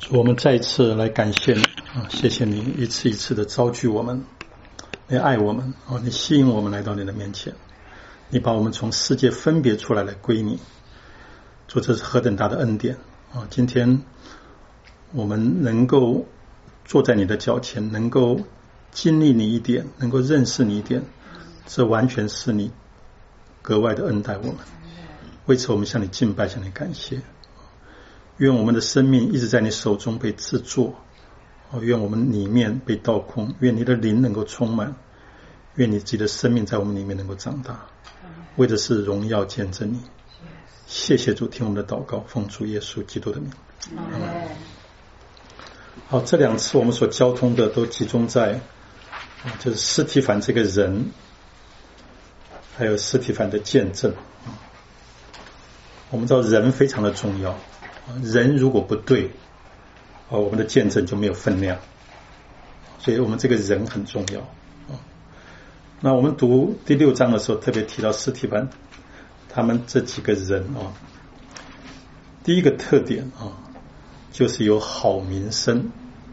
我们再一次来感谢你谢谢你一次一次的招聚我们，你爱我们你吸引我们来到你的面前，你把我们从世界分别出来归你，主，这是何等大的恩典今天我们能够坐在你的脚前，能够经历你一点，能够认识你一点，这完全是你格外的恩待我们。为此我们向你敬拜，向你感谢。愿我们的生命一直在你手中被制作愿我们里面被倒空，愿你的灵能够充满，愿你自己的生命在我们里面能够长大，为的是荣耀见证你。谢谢主，听我们的祷告，奉主耶稣基督的名。好，这两次我们所交通的都集中在就是司提反这个人，还有司提反的见证。我们知道人非常的重要，人如果不对我们的见证就没有分量，所以我们这个人很重要那我们读第6章的时候特别提到司提反他们这几个人第一个特点就是有好名声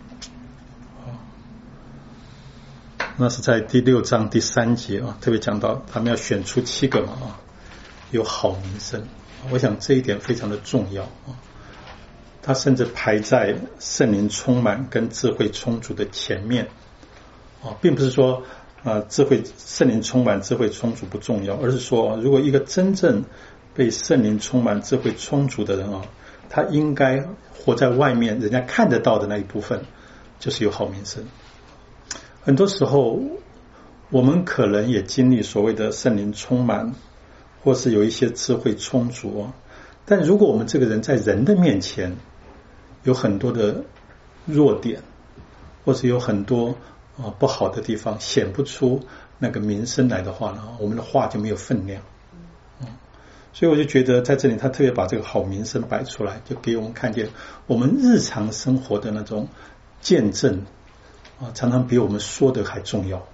那是在第6章第3节特别讲到他们要选出7个有好名声。我想这一点非常的重要他甚至排在圣灵充满跟智慧充足的前面并不是说圣灵充满智慧充足不重要，而是说如果一个真正被圣灵充满智慧充足的人他应该活在外面人家看得到的那一部分就是有好名声。很多时候我们可能也经历所谓的圣灵充满，或是有一些智慧充足但如果我们这个人在人的面前有很多的弱点，或是有很多不好的地方显不出那个名声来的话呢，我们的话就没有分量所以我就觉得在这里他特别把这个好名声摆出来，就给我们看见我们日常生活的那种见证常常比我们说的还重要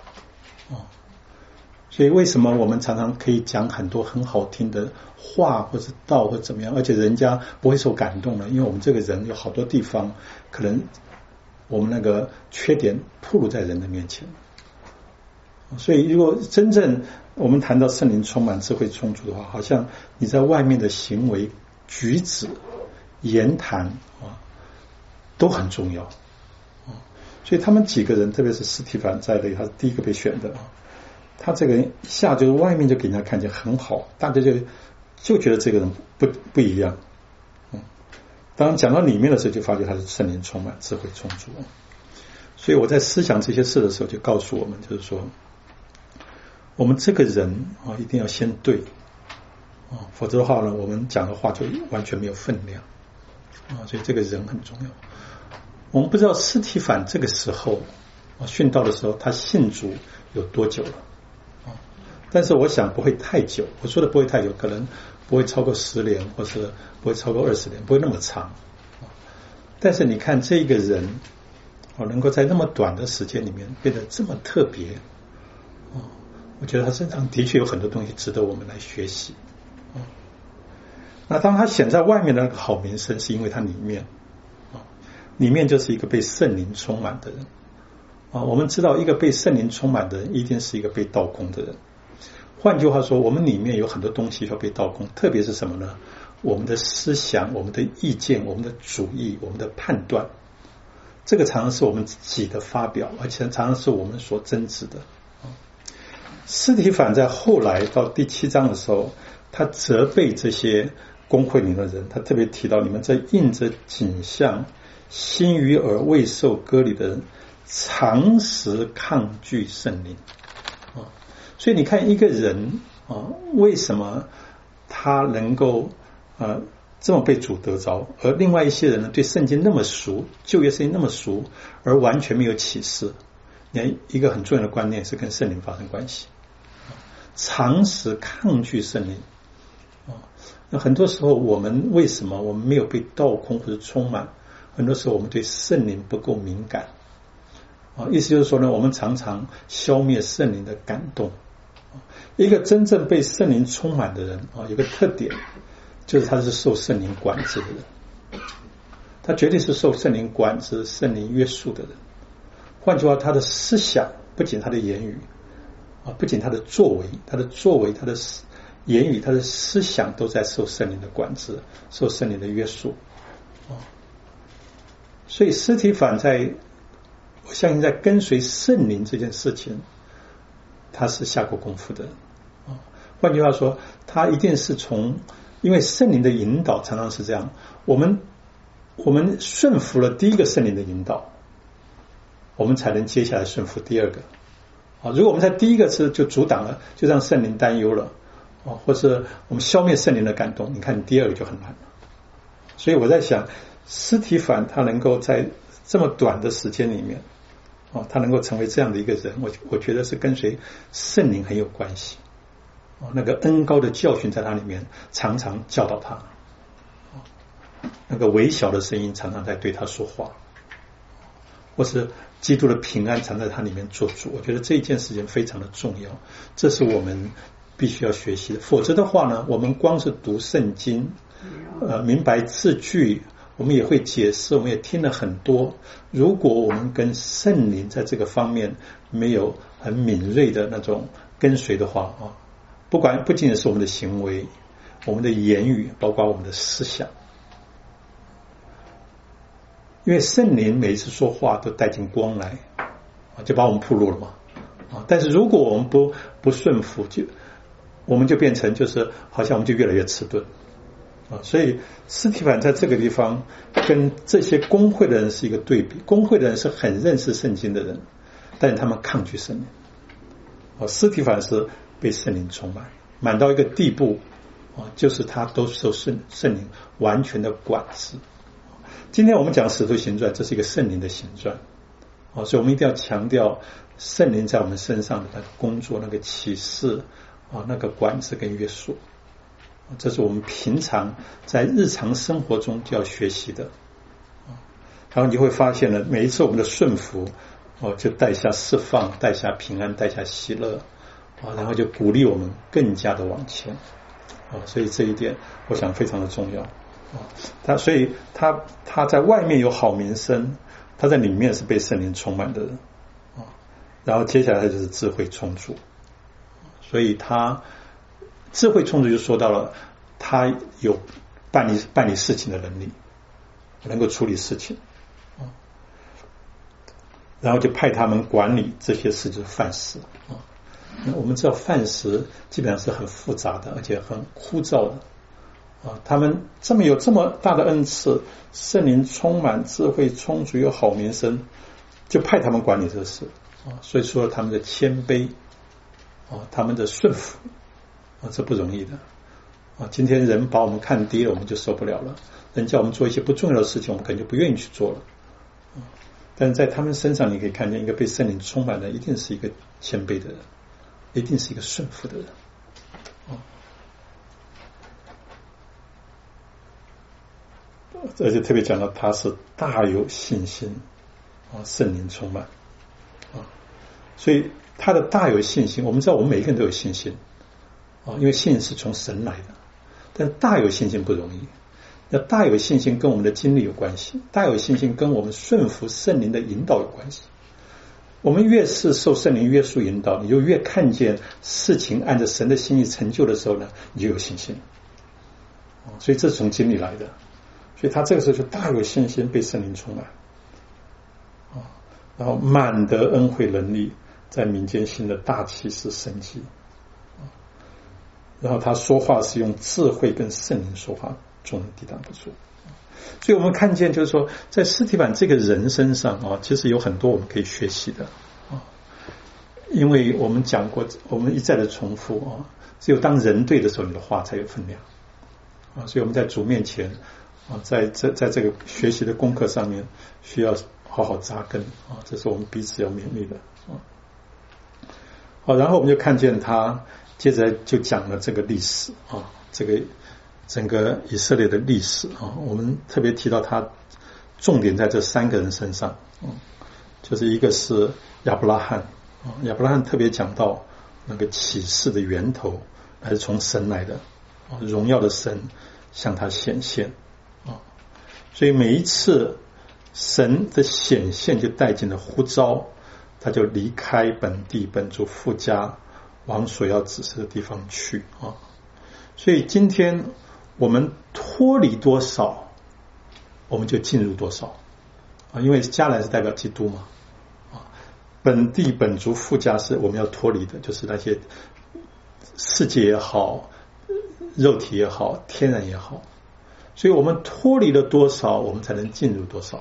所以为什么我们常常可以讲很多很好听的话或者道或怎么样，而且人家不会受感动呢？因为我们这个人有好多地方可能我们那个缺点暴露在人的面前。所以如果真正我们谈到圣灵充满智慧充足的话，好像你在外面的行为举止言谈都很重要所以他们几个人特别是司提反在内，他是第一个被选的他这个人一下就是外面就给人家看见很好，大家就觉得这个人不一样当然讲到里面的时候就发觉他是圣灵充满智慧充足所以我在思想这些事的时候就告诉我们，就是说我们这个人一定要先对否则的话呢我们讲的话就完全没有分量所以这个人很重要。我们不知道司提反这个时候殉道的时候他信主有多久了但是我想不会太久，我说的不会太久，可能不会超过10年，或是不会超过20年，不会那么长但是你看这个人能够在那么短的时间里面变得这么特别我觉得他身上的确有很多东西值得我们来学习那当他显在外面的那个好名声是因为他里面就是一个被圣灵充满的人我们知道一个被圣灵充满的人一定是一个被倒空的人。换句话说，我们里面有很多东西要被倒空，特别是什么呢？我们的思想，我们的意见，我们的主意，我们的判断，这个常常是我们自己的发表，而且常常是我们所真实的司提反在后来到第7章的时候，他责备这些公会里的人，他特别提到你们在印着景象心于耳未受割礼的人常时抗拒圣灵所以你看一个人为什么他能够这么被主得着，而另外一些人呢对圣经那么熟，旧约圣经那么熟，而完全没有启示。你看一个很重要的观念是跟圣灵发生关系，常时抗拒圣灵那很多时候我们为什么我们没有被倒空或者充满，很多时候我们对圣灵不够敏感意思就是说呢，我们常常消灭圣灵的感动。一个真正被圣灵充满的人有个特点，就是他是受圣灵管制的人。 他绝对是受圣灵管制、圣灵约束的人。换句话，他的思想不仅他的言语不仅他的作为、他的言语、他的思想都在受圣灵的管制、受圣灵的约束所以司提反我相信在跟随圣灵这件事情，他是下过功夫的换句话说，他一定是因为圣灵的引导常常是这样，我们顺服了第一个圣灵的引导，我们才能接下来顺服第二个如果我们在第一个次就阻挡了，就让圣灵担忧了或是我们消灭圣灵的感动，你看第二个就很难了。所以我在想，司提反他能够在这么短的时间里面他能够成为这样的一个人，我觉得是跟随圣灵很有关系那个恩膏的教训在他里面常常教导他那个微小的声音常常在对他说话，或是基督的平安常在他里面做主。我觉得这一件事情非常的重要，这是我们必须要学习的。否则的话呢，我们光是读圣经明白字句，我们也会解释，我们也听了很多，如果我们跟圣灵在这个方面没有很敏锐的那种跟随的话不仅仅是我们的行为、我们的言语，包括我们的思想，因为圣灵每一次说话都带进光来就把我们暴露了嘛但是如果我们不顺服，我们就变成就是好像我们就越来越迟钝所以司提反在这个地方跟这些公会的人是一个对比。公会的人是很认识圣经的人，但是他们抗拒圣灵司提反是被圣灵充满到一个地步就是他都受圣灵完全的管制。今天我们讲使徒行传，这是一个圣灵的行传所以我们一定要强调圣灵在我们身上的那个工作、那个启示那个管制跟约束，这是我们平常在日常生活中就要学习的然后你会发现呢，每一次我们的顺服就带下释放，带下平安，带下喜乐然后就鼓励我们更加的往前所以这一点我想非常的重要所以他在外面有好名声，他在里面是被圣灵充满的人然后接下来就是智慧充足，所以他智慧充足就说到了他有办理事情的能力，能够处理事情然后就派他们管理这些事，就是饭食我们知道饭食基本上是很复杂的，而且很枯燥的他们有这么大的恩赐，圣灵充满，智慧充足，有好名声，就派他们管理这事所以说他们的谦卑他们的顺服这不容易的今天人把我们看低了，我们就受不了了，人叫我们做一些不重要的事情，我们可能就不愿意去做了但是在他们身上你可以看见，一个被圣灵充满的一定是一个谦卑的人，一定是一个顺服的人而且特别讲到他是大有信心圣灵充满所以他的大有信心，我们知道我们每一个人都有信心因为信心是从神来的，但大有信心不容易。那大有信心跟我们的经历有关系，大有信心跟我们顺服圣灵的引导有关系。我们越是受圣灵约束引导，你就越看见事情按着神的心意成就的时候呢，你就有信心所以这是从经历来的。所以他这个时候就大有信心被圣灵充满然后满得恩惠能力，在民间行的大奇事神迹然后他说话是用智慧跟圣灵说话，众人抵挡不住所以我们看见就是说，在司提反这个人身上其实有很多我们可以学习的因为我们讲过，我们一再的重复只有当人对的时候，你的话才有分量所以我们在主面前在这个学习的功课上面需要好好扎根这是我们彼此要勉励的然后我们就看见他接着就讲了这个历史这个整个以色列的历史我们特别提到他重点在这三个人身上就是一个是亚伯拉罕亚伯拉罕特别讲到那个启示的源头还是从神来的荣耀的神向他显现所以每一次神的显现就带进了呼召，他就离开本地本族父家，往所要指示的地方去啊。所以今天我们脱离多少，我们就进入多少啊，因为迦南是代表基督嘛啊，本地本族父家是我们要脱离的，就是那些世界也好，肉体也好，天然也好。所以我们脱离了多少，我们才能进入多少。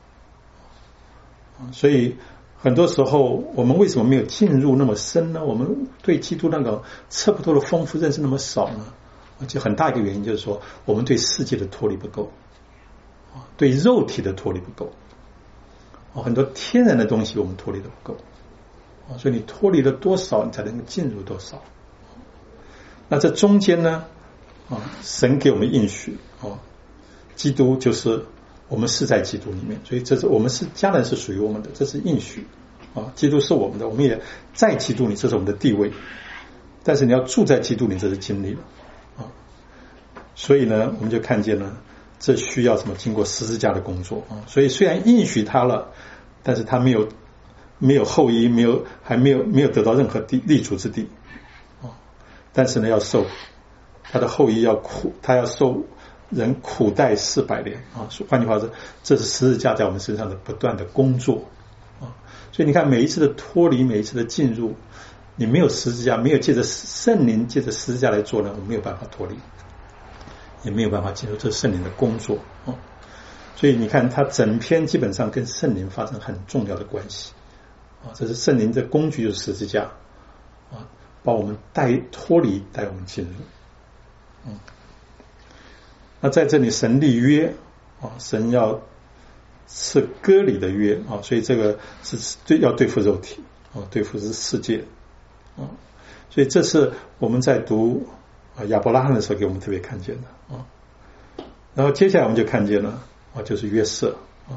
所以很多时候我们为什么没有进入那么深呢？我们对基督那个测不透的丰富认识那么少呢？就很大一个原因就是说，我们对世界的脱离不够，对肉体的脱离不够，很多天然的东西我们脱离的不够。所以你脱离了多少，你才能够进入多少。那这中间呢，神给我们应许，基督就是我们是在基督里面，所以这是我们是迦南是属于我们的，这是应许基督是我们的，我们也在基督里，这是我们的地位。但是你要住在基督里，这是经历了所以呢，我们就看见了这需要什么？经过十字架的工作所以虽然应许他了，但是他没有后裔，还没有得到任何立足之地但是呢，要受他的后裔他要受人苦待400年换句话说，这是十字架在我们身上的不断的工作所以你看，每一次的脱离，每一次的进入，你没有十字架，没有借着圣灵借着十字架来做呢，我没有办法脱离，也没有办法进入这圣灵的工作所以你看，他整篇基本上跟圣灵发生很重要的关系这是圣灵的工具，就是十字架把我们脱离，带我们进入那在这里神立约神要是割礼的约所以这个是要对付肉体对付是世界所以这是我们在读亚伯拉罕的时候给我们特别看见的然后接下来我们就看见了就是约瑟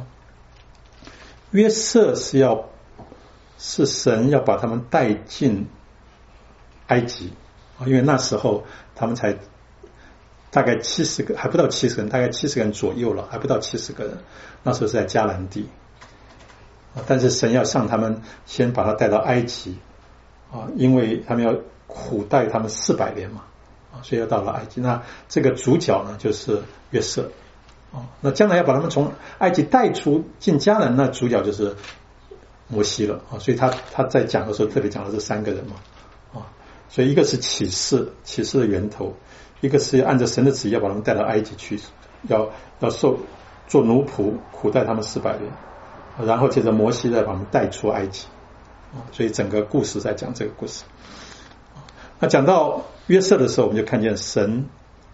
约瑟是神要把他们带进埃及因为那时候他们才大概70个，还不到70个人，大概70个人左右了，还不到70个人。那时候是在迦南地但是神要上他们先把他带到埃及因为他们要苦待他们400年嘛所以要到了埃及。那这个主角呢就是约瑟那将来要把他们从埃及带出进迦南，那主角就是摩西了所以他在讲的时候特别讲的这3个人嘛所以一个是启示的源头，一个是按照神的旨意要把他们带到埃及去，要做奴仆，苦待他们400年，然后接着摩西再把他们带出埃及所以整个故事在讲这个故事那讲到约瑟的时候，我们就看见神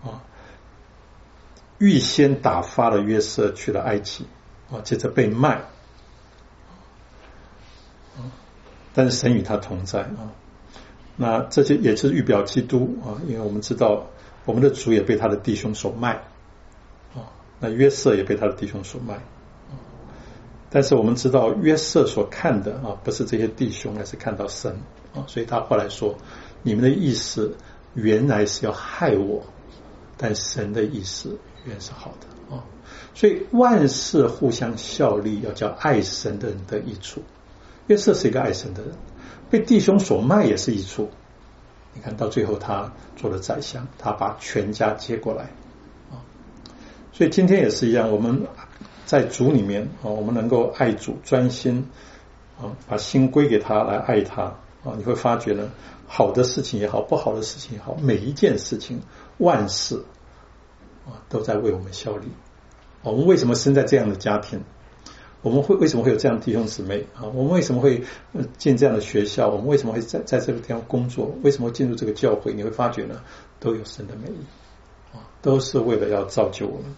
预先打发了约瑟去了埃及接着被卖但是神与他同在那这些也是预表基督因为我们知道我们的主也被他的弟兄所卖那约瑟也被他的弟兄所卖但是我们知道约瑟所看的不是这些弟兄，而是看到神所以他后来说，你们的意思原来是要害我，但神的意思原是好的所以万事互相效力，要叫爱神的人得益处。约瑟是一个爱神的人，被弟兄所卖也是益处。你看到最后他做了宰相，他把全家接过来所以今天也是一样，我们在主里面我们能够爱主，专心把心归给他，来爱他你会发觉呢，好的事情也好，不好的事情也好，每一件事情万事都在为我们效力我们为什么生在这样的家庭，我们为什么会有这样的弟兄姊妹我们为什么会进这样的学校，我们为什么会在这个地方工作，为什么会进入这个教会，你会发觉呢，都有神的美意都是为了要造就我们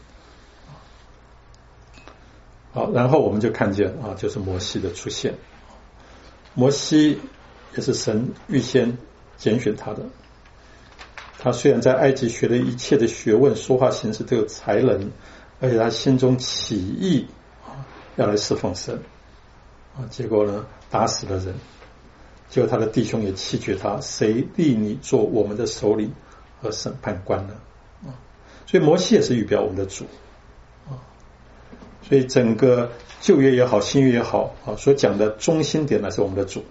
好，然后我们就看见就是摩西的出现。摩西也是神预先拣选他的，他虽然在埃及学了一切的学问，说话行事都有才能，而且他心中起意要来侍奉神结果呢打死了人，结果他的弟兄也弃绝他，谁立你做我们的首领和审判官呢所以摩西也是预表我们的主所以整个旧约也好，新约也好所讲的中心点呢是我们的主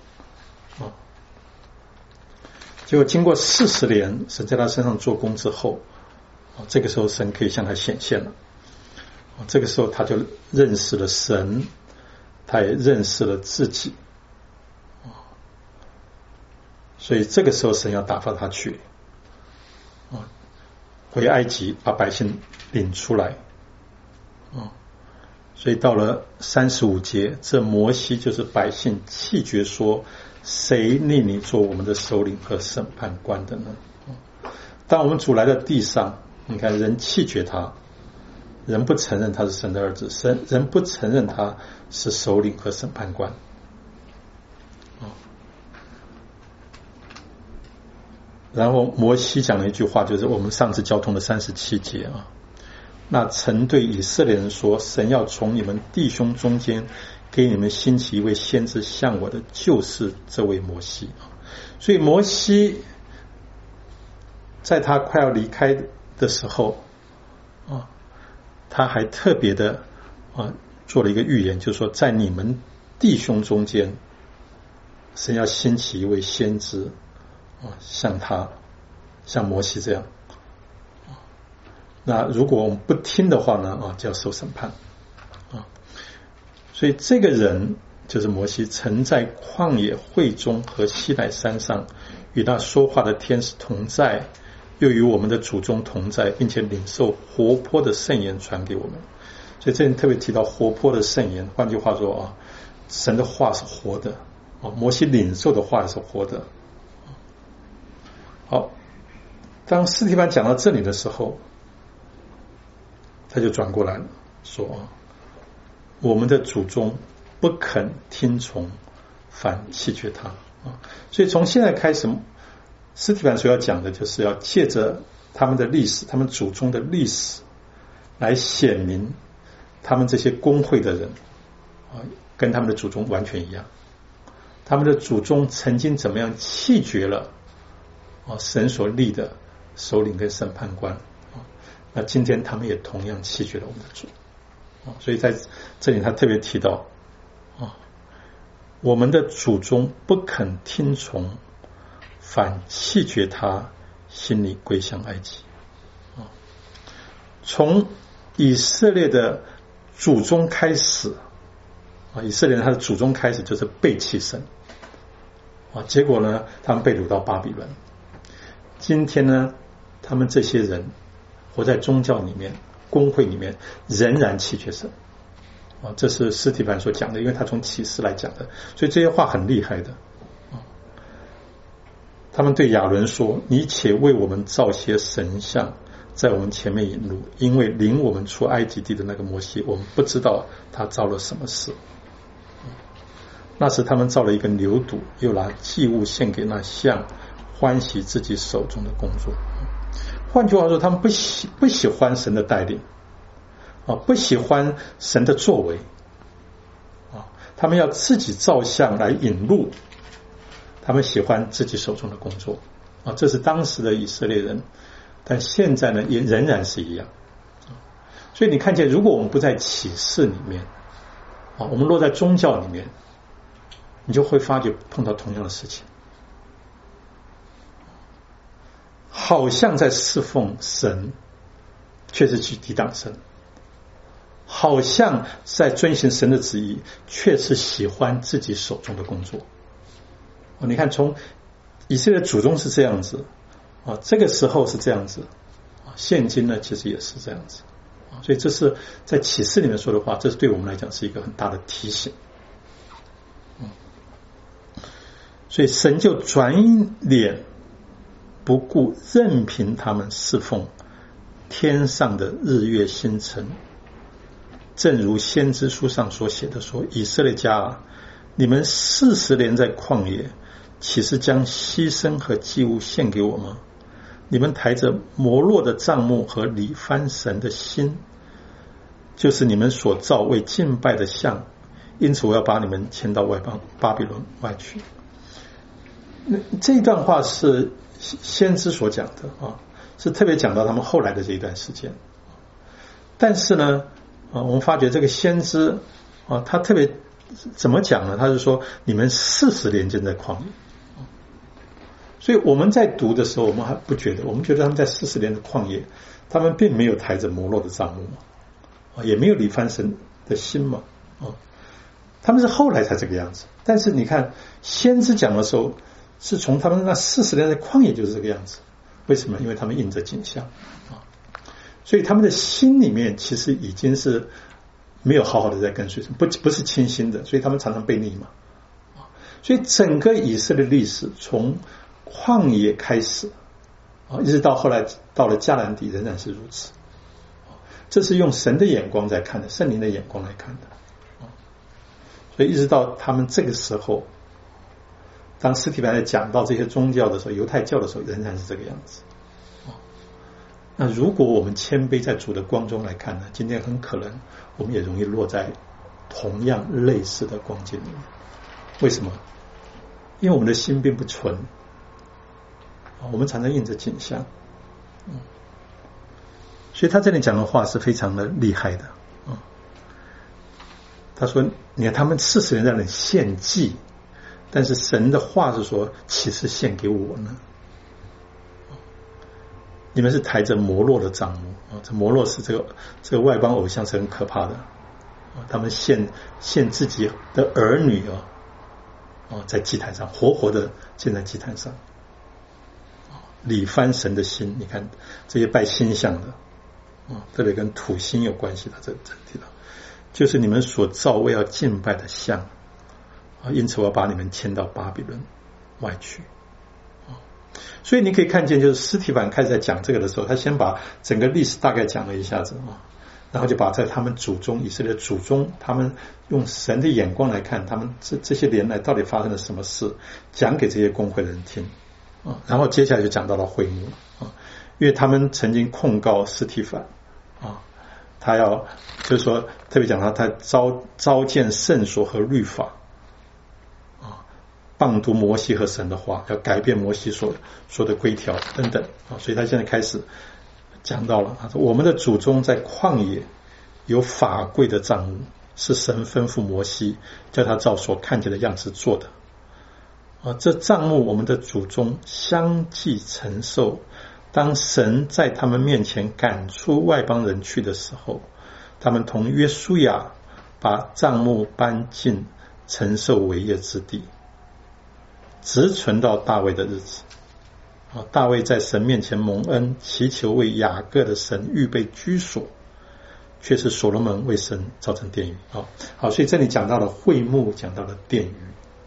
结果经过40年，神在他身上做工之后这个时候神可以向他显现了这个时候他就认识了神，他也认识了自己所以这个时候神要打发他去回埃及把百姓领出来所以到了35节，这摩西就是百姓弃绝说，谁立你做我们的首领和审判官的呢？当我们主来到地上，你看人弃绝他，人不承认他是神的儿子，人不承认他是首领和审判官然后摩西讲了一句话，就是我们上次交通的37节那曾对以色列人说，神要从你们弟兄中间给你们兴起一位先知像我的，就是这位摩西所以摩西在他快要离开的时候他还特别的做了一个预言，就是说在你们弟兄中间神要兴起一位先知像摩西这样那如果我们不听的话呢就要受审判所以这个人就是摩西，曾在旷野会中和西奈山上与他说话的天使同在，又与我们的祖宗同在，并且领受活泼的圣言传给我们。所以这里特别提到活泼的圣言，换句话说神的话是活的摩西领受的话是活的好，当司提反讲到这里的时候，他就转过来了说我们的祖宗不肯听从，反弃绝他所以从现在开始，司提反所要讲的就是要借着他们的历史，他们祖宗的历史来显明他们这些公会的人跟他们的祖宗完全一样，他们的祖宗曾经怎么样弃绝了神所立的首领跟审判官那今天他们也同样弃绝了我们的主所以在这里他特别提到我们的祖宗不肯听从，反弃绝他，心里归向埃及从以色列的祖宗开始以色列人他的祖宗开始就是背弃神结果呢他们被掳到巴比伦，今天呢他们这些人活在宗教里面，公会里面仍然弃绝神这是司提反所讲的，因为他从启示来讲的，所以这些话很厉害的他们对亚伦说，你且为我们造些神像，在我们前面引路，因为领我们出埃及地的那个摩西，我们不知道他造了什么事那时他们造了一个牛犊，又拿祭物献给那像，欢喜自己手中的工作换句话说，他们不喜欢神的带领不喜欢神的作为他们要自己造像来引路，他们喜欢自己手中的工作这是当时的以色列人，但现在呢也仍然是一样所以你看见，如果我们不在启示里面我们落在宗教里面，你就会发觉碰到同样的事情，好像在侍奉神，却是去抵挡神，好像在遵行神的旨意，却是喜欢自己手中的工作你看从以色列祖宗是这样子这个时候是这样子现今呢其实也是这样子所以这是在启示里面说的话，这是对我们来讲是一个很大的提醒所以神就转脸不顾，任凭他们侍奉天上的日月星辰，正如先知书上所写的说，以色列家你们40年在旷野，岂是将牺牲和祭物献给我吗？你们抬着摩洛的帐幕和里番神的心，就是你们所造为敬拜的像，因此我要把你们迁到外邦巴比伦外去。这一段话是先知所讲的是特别讲到他们后来的这一段时间。但是呢我们发觉这个先知他特别怎么讲呢？他是说你们40年间在旷野，所以我们在读的时候，我们还不觉得，我们觉得他们在40年的旷野，他们并没有抬着摩洛的帐幕嘛，也没有理番神的心嘛，他们是后来才这个样子。但是你看先知讲的时候，是从他们那40年的旷野就是这个样子。为什么？因为他们印着景象所以他们的心里面其实已经是没有好好的在跟随神，不是清心的，所以他们常常被逆嘛。所以整个以色列历史从旷野开始一直到后来到了迦南地仍然是如此。这是用神的眼光在看的，圣灵的眼光来看的。所以一直到他们这个时候，当司提反在讲到这些宗教的时候，犹太教的时候，仍然是这个样子。那如果我们谦卑在主的光中来看呢，今天很可能我们也容易落在同样类似的光景里面。为什么？因为我们的心并不纯，我们常常印着景象。所以他这里讲的话是非常的厉害的。他说你看他们40年在那里献祭，但是神的话是说岂是献给我呢？你们是抬着摩洛的帐幕这摩洛是这个外邦偶像，是很可怕的他们献自己的儿女在祭坛上活活的献在祭坛上理番神的心。你看这些拜星象的这里跟土星有关系的，这提到就是你们所造为要敬拜的像因此我要把你们迁到巴比伦外去。所以你可以看见，就是司提反开始在讲这个的时候，他先把整个历史大概讲了一下子然后就把在他们祖宗以色列祖宗，他们用神的眼光来看他们这些年来到底发生了什么事，讲给这些公会的人听然后接下来就讲到了会幕因为他们曾经控告司提反他要就是说特别讲他召见圣所和律法谤读摩西和神的话，要改变摩西所说的规条等等所以他现在开始讲到了，他说我们的祖宗在旷野有法柜的帐幕，是神吩咐摩西叫他照所看见的样子做的这帐幕我们的祖宗相继承受，当神在他们面前赶出外邦人去的时候，他们同约书亚把帐幕搬进承受为业之地，直存到大卫的日子大卫在神面前蒙恩，祈求为雅各的神预备居所，却是所罗门为神造成殿宇好，所以这里讲到了会幕，讲到了殿宇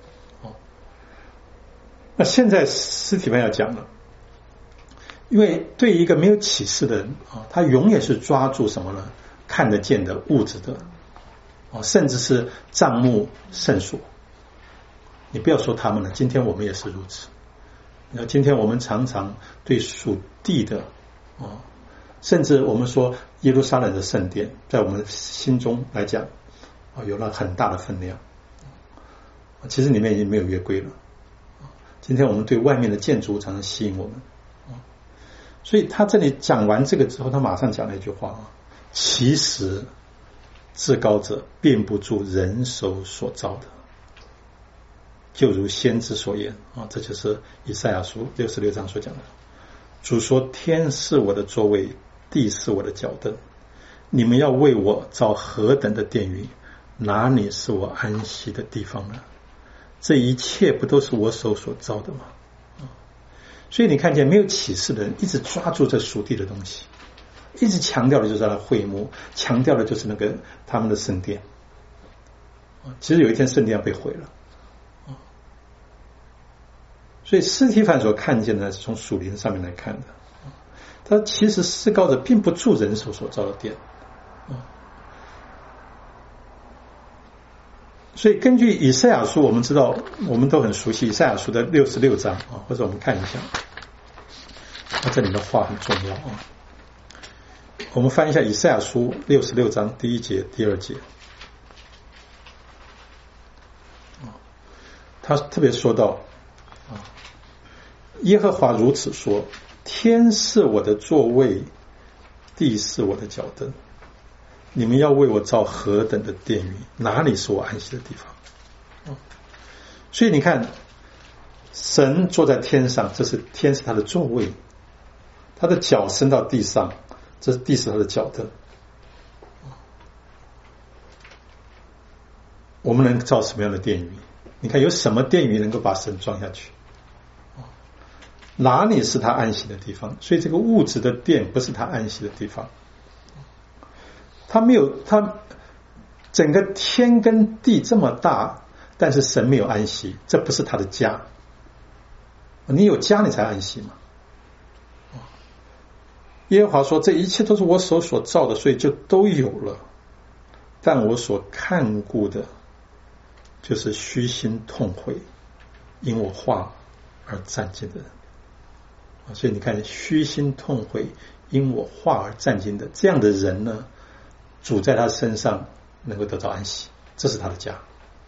那现在司提反要讲了，因为对一个没有启示的人他永远是抓住什么呢？看得见的物质的甚至是帐幕圣所。你不要说他们了，今天我们也是如此。今天我们常常对属地的甚至我们说耶路撒冷的圣殿，在我们心中来讲有了很大的分量，其实里面已经没有约柜了。今天我们对外面的建筑常常吸引我们所以他这里讲完这个之后，他马上讲了一句话其实至高者并不住人手所造的，就如先知所言这就是以赛亚书66章所讲的。主说天是我的座位，地是我的脚凳，你们要为我造何等的殿宇，哪里是我安息的地方呢？这一切不都是我手所造的吗？所以你看见没有启示的人一直抓住这属地的东西，一直强调的就是他的会幕，强调的就是那个他们的圣殿其实有一天圣殿要被毁了所以司提反所看见的是从属灵上面来看的他其实至高者并不住人手所造的殿所以根据以赛亚书，我们知道我们都很熟悉以赛亚书的66章或者我们看一下这里的话很重要我们翻一下以赛亚书66章第1节第2节他特别说到耶和华如此说，天是我的座位，地是我的脚凳， 你们要为我造何等的殿宇，哪里是我安息的地方？所以你看，神坐在天上，这是天是他的座位，他的脚伸到地上，这是地是他的脚凳。我们能造什么样的殿宇？你看有什么殿宇能够把神装下去？哪里是他安息的地方？所以这个物质的殿不是他安息的地方。他没有，他整个天跟地这么大，但是神没有安息，这不是他的家。你有家你才安息嘛。耶和华说，这一切都是我手所造的，所以就都有了。但我所看顾的就是虚心痛悔因我话而战兢的人。所以你看，虚心痛悔因我话而战兢的这样的人呢，主在他身上能够得到安息，这是他的家。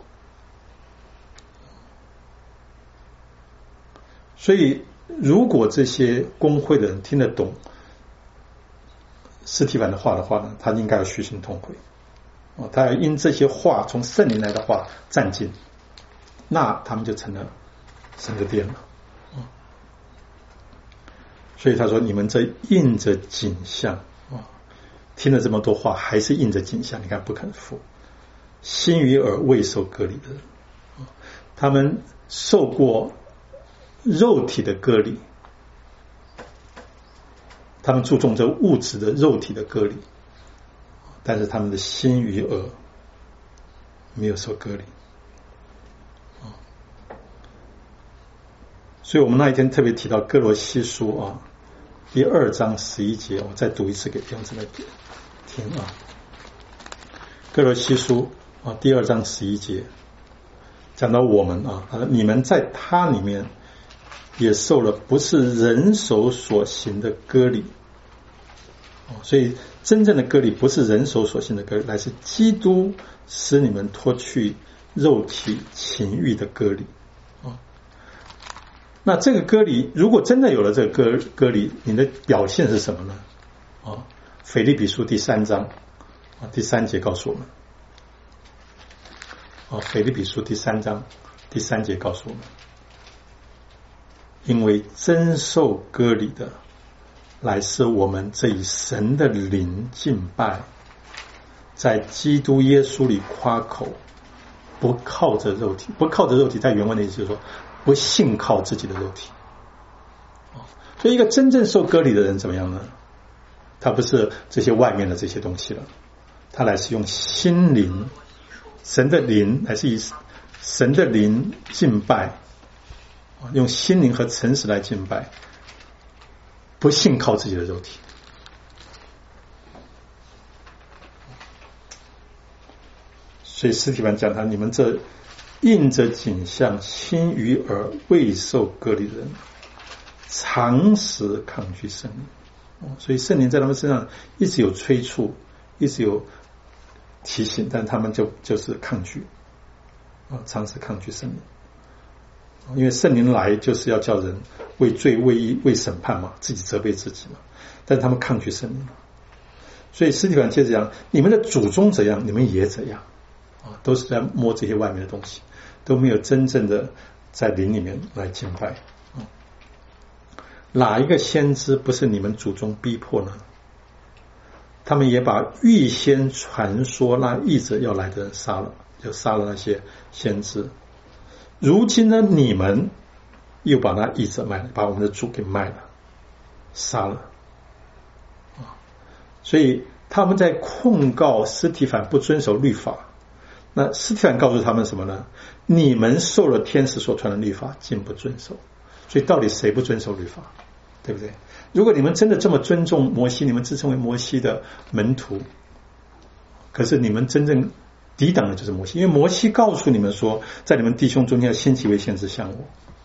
所以如果这些公会的人听得懂司提反的话的话呢，他应该要虚心痛悔，他要因这些话从圣灵来的话战兢，那他们就成了神的殿了。所以他说，你们这印着景象，听了这么多话还是印着景象，你看不肯服，心与耳未受割礼的人，他们受过肉体的割礼，他们注重这物质的肉体的割礼，但是他们的心与耳没有受割礼。所以我们那一天特别提到哥罗西书第2章11节，我再读一次给弟兄姊妹听哥罗西书第2章11节讲到我们你们在他里面也受了不是人手所行的割礼。所以真正的割礼不是人手所行的割礼，乃是基督使你们脱去肉体情欲的割礼。那这个割礼如果真的有了这个割礼，你的表现是什么呢？腓立比书第3章第3节告诉我们，腓立比书第3章第3节告诉我们，因为真受割礼的乃是我们这以神的灵敬拜，在基督耶稣里夸口，不靠着肉体。不靠着肉体在原文的意思就是说不信靠自己的肉体。所以一个真正受割礼的人怎么样呢？他不是这些外面的这些东西了，他乃是用心灵，神的灵，乃是以神的灵敬拜，用心灵和诚实来敬拜，不信靠自己的肉体。所以司提反讲他，你们这印着景象心与耳未受割礼的人，常时抗拒圣灵。所以圣灵在他们身上一直有催促，一直有提醒，但他们就是抗拒，常时抗拒圣灵。因为圣灵来就是要叫人为罪为审判嘛，自己责备自己嘛，但是他们抗拒圣灵。所以司提反接着讲，你们的祖宗怎样，你们也怎样，都是在摸这些外面的东西，都没有真正的在灵里面来敬拜。哪一个先知不是你们祖宗逼迫呢？他们也把预先传说那义者要来的人杀了，就杀了那些先知。如今呢，你们又把那义者卖了，把我们的主给卖了，杀了。所以他们在控告司提反不遵守律法。那司提反告诉他们什么呢？你们受了天使所传的律法，竟不遵守。所以到底谁不遵守律法？对不对？如果你们真的这么尊重摩西，你们自称为摩西的门徒，可是你们真正抵挡的就是摩西，因为摩西告诉你们说，在你们弟兄中间要兴起位先知像我，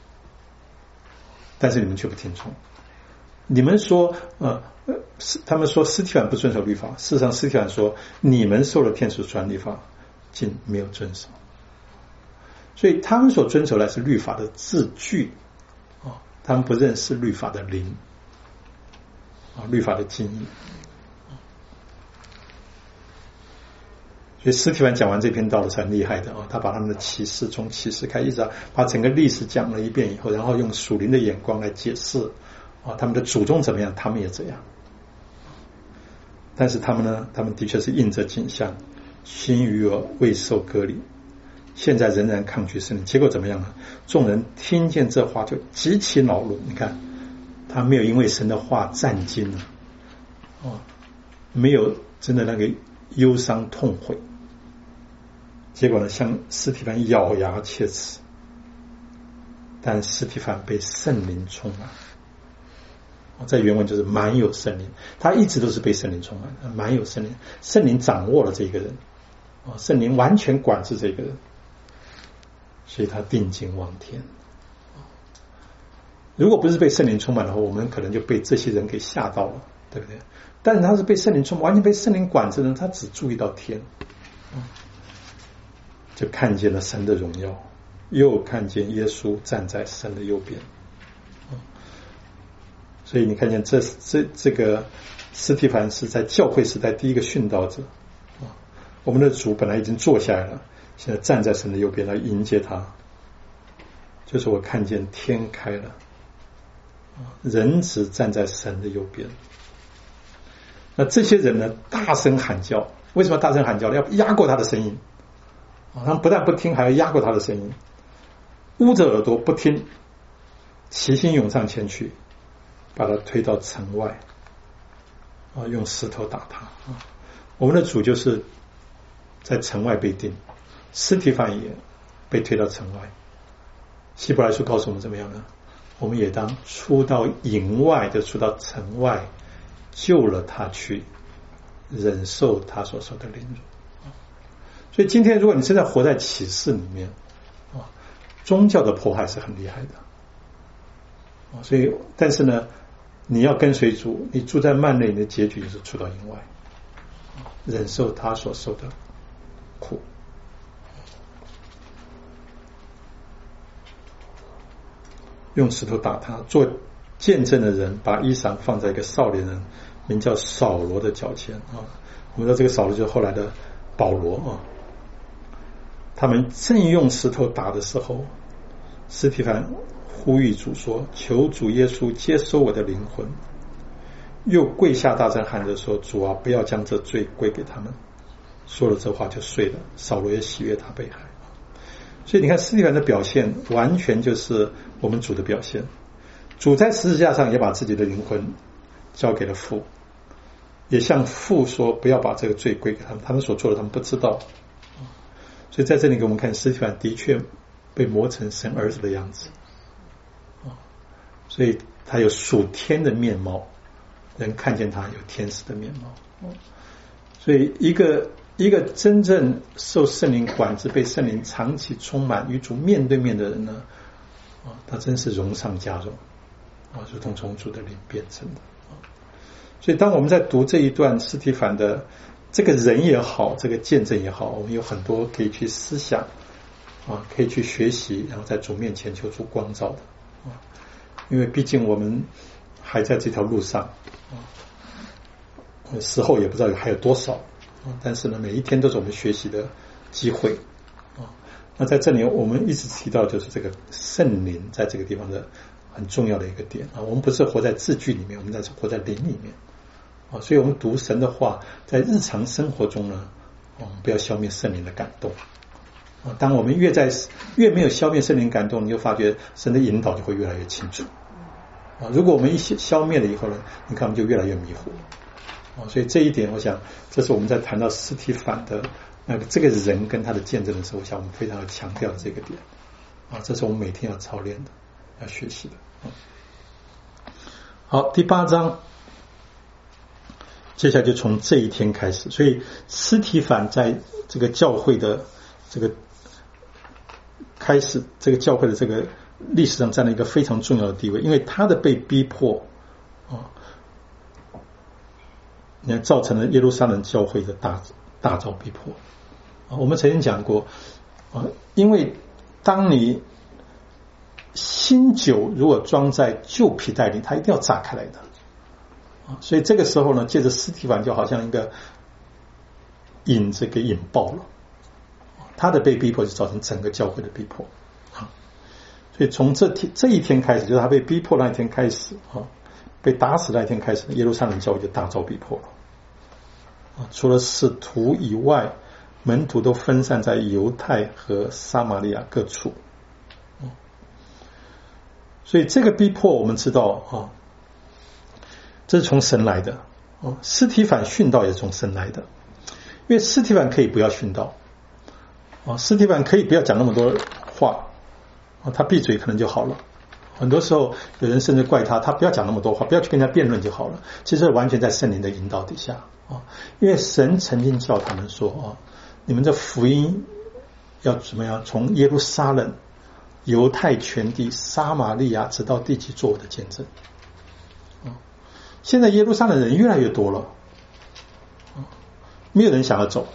但是你们却不听从。你们说他们说司提反不遵守律法，事实上司提反说你们受了天使传律法，竟没有遵守。所以他们所遵守的是律法的字句，他们不认识律法的灵，律法的经义。 所以司提反讲完这篇道是很厉害的他把他们的启示从启示开始，一直把整个历史讲了一遍以后，然后用属灵的眼光来解释他们的祖宗怎么样，他们也这样。但是他们呢，他们的确是应着景象，心与我未受割礼，现在仍然抗拒圣灵。结果怎么样呢？众人听见这话就极其恼怒。你看他没有因为神的话战惊了没有真的那个忧伤痛悔，结果呢，像司提反咬牙切齿。但司提反被圣灵充满，在原文就是满有圣灵，他一直都是被圣灵充满，满有圣灵，圣灵掌握了这个人圣灵完全管制这个人，所以他定睛望天。如果不是被圣灵充满的话，我们可能就被这些人给吓到了，对不对？但是他是被圣灵充满，完全被圣灵管制的，他只注意到天就看见了神的荣耀，又看见耶稣站在神的右边所以你看见这个司提反是在教会时代第一个殉道者我们的主本来已经坐下来了，现在站在神的右边来迎接他，就是我看见天开了，人子站在神的右边。那这些人呢，大声喊叫。为什么大声喊叫？要压过他的声音他们不但不听，还要压过他的声音，捂着耳朵不听，齐心涌上前去，把他推到城外用石头打他我们的主就是在城外被钉，司提反也被推到城外。希伯来书告诉我们怎么样呢？我们也当出到营外，就出到城外，救了他去，忍受他所受的凌辱。所以今天如果你现在活在启示里面宗教的迫害是很厉害的所以但是呢，你要跟随主，你住在幔内，你的结局就是出到营外，忍受他所受的苦。用石头打他，做见证的人把衣裳放在一个少年人名叫扫罗的脚前我们知道这个扫罗就是后来的保罗他们正用石头打的时候，司提反呼吁主说：求主耶稣接收我的灵魂。又跪下大声喊着说：主啊，不要将这罪归给他们。说了这话就睡了。扫罗也喜悦他被害。所以你看司提反的表现完全就是我们主的表现。主在十字架上也把自己的灵魂交给了父，也向父说不要把这个罪归给他们，他们所做的他们不知道。所以在这里给我们看，司提反的确被磨成神儿子的样子所以他有属天的面貌，人看见他有天使的面貌所以一个真正受圣灵管制，被圣灵长期充满，与主面对面的人呢他真是荣上加荣如同从主的灵变成的所以当我们在读这一段司提反的这个人也好，这个见证也好，我们有很多可以去思想可以去学习，然后在主面前求主光照的因为毕竟我们还在这条路上时候也不知道还有多少但是呢，每一天都是我们学习的机会那在这里我们一直提到就是这个圣灵在这个地方的很重要的一个点我们不是活在字句里面，我们在活在灵里面所以我们读神的话，在日常生活中呢我们不要消灭圣灵的感动当我们越没有消灭圣灵感动，你就发觉神的引导就会越来越清楚如果我们一消灭了以后呢，你看我们就越来越迷糊所以这一点我想这是我们在谈到司提反的这个人跟他的见证的时候，我想我们非常要强调的这个点这是我们每天要操练的，要学习的好，第8章接下来就从这一天开始。所以司提反在这个教会的这个开始，这个教会的这个历史上占了一个非常重要的地位，因为他的被逼迫你看造成了耶路撒冷教会的大遭逼迫我们曾经讲过因为当你新酒如果装在旧皮袋里，它一定要炸开来的所以这个时候呢，借着司提反就好像一个引子给引爆了，他的被逼迫就造成整个教会的逼迫。所以从这一天开始，就是他被逼迫那一天开始被打死那一天开始，耶路撒冷教会就大遭逼迫了。除了使徒以外，门徒都分散在犹太和撒玛利亚各处。所以这个逼迫我们知道这是从神来的。司提反殉道也是从神来的，因为司提反可以不要殉道，司提反可以不要讲那么多话，他闭嘴可能就好了。很多时候有人甚至怪他不要讲那么多话，不要去跟人家辩论就好了。其实完全在圣灵的引导底下因为神曾经叫他们说你们这福音要怎么样从耶路撒冷、犹太全地、撒玛利亚直到地极做我的见证。现在耶路撒冷人越来越多了，没有人想要走，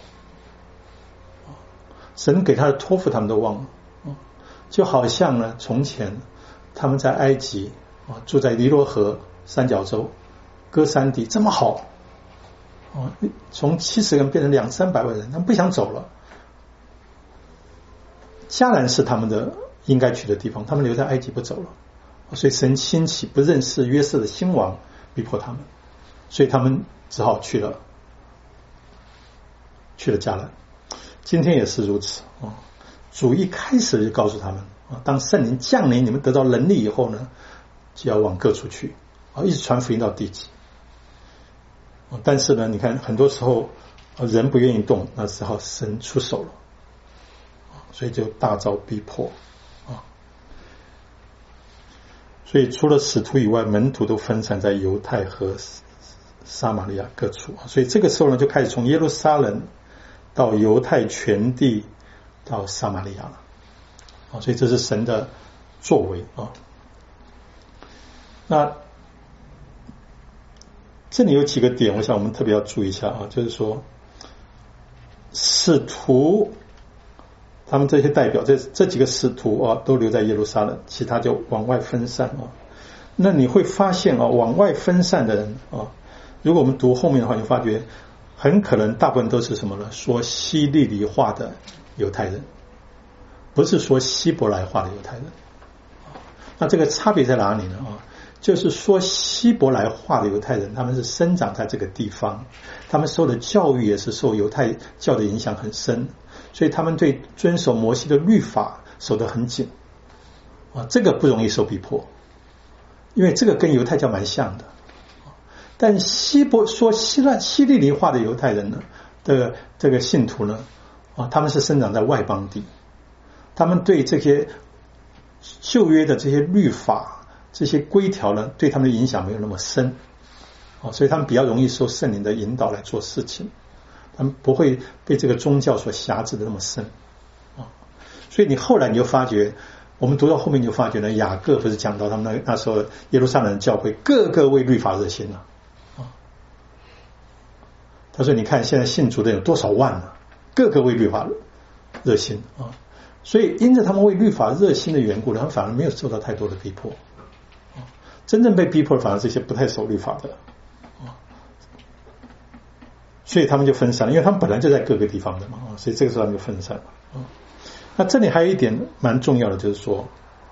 神给他的托付他们都忘了。就好像呢，从前他们在埃及住在尼罗河三角洲歌珊地这么好从70个人变成200-300万人，他们不想走了。迦南是他们的应该去的地方，他们留在埃及不走了，所以神兴起不认识约瑟的新王逼迫他们，所以他们只好去了迦南。今天也是如此主一开始就告诉他们当圣灵降临，你们得到能力以后呢，就要往各处去一直传福音到地极。但是呢，你看很多时候人不愿意动，那时候神出手了，所以就大遭逼迫所以除了使徒以外，门徒都分散在犹太和撒玛利亚各处。所以这个时候呢，就开始从耶路撒冷到犹太全地到撒玛利亚了所以这是神的作为那这里有几个点，我想我们特别要注意一下就是说使徒他们这些代表这几个使徒都留在耶路撒冷，其他就往外分散那你会发现往外分散的人如果我们读后面的话，你发觉很可能大部分都是什么呢？说希利尼话的犹太人，不是说希伯来话的犹太人。那这个差别在哪里呢？就是说希伯来话的犹太人，他们是生长在这个地方，他们受的教育也是受犹太教的影响很深，所以他们对遵守摩西的律法守得很紧这个不容易受逼迫，因为这个跟犹太教蛮像的。但说希利尼话的犹太人呢的这个信徒呢他们是生长在外邦地，他们对这些旧约的这些律法这些规条呢，对他们的影响没有那么深所以他们比较容易受圣灵的引导来做事情，他们不会被这个宗教所辖制的那么深所以你后来你就发觉，我们读到后面你就发觉呢，雅各不是讲到他们那时候耶路撒冷的教会个个为律法热心了他说你看现在信主的有多少万了，个个为律法热心所以因着他们为律法热心的缘故，他们反而没有受到太多的逼迫真正被逼迫的反而这些不太守律法的所以他们就分散了，因为他们本来就在各个地方的嘛所以这个时候他们就分散了那这里还有一点蛮重要的，就是说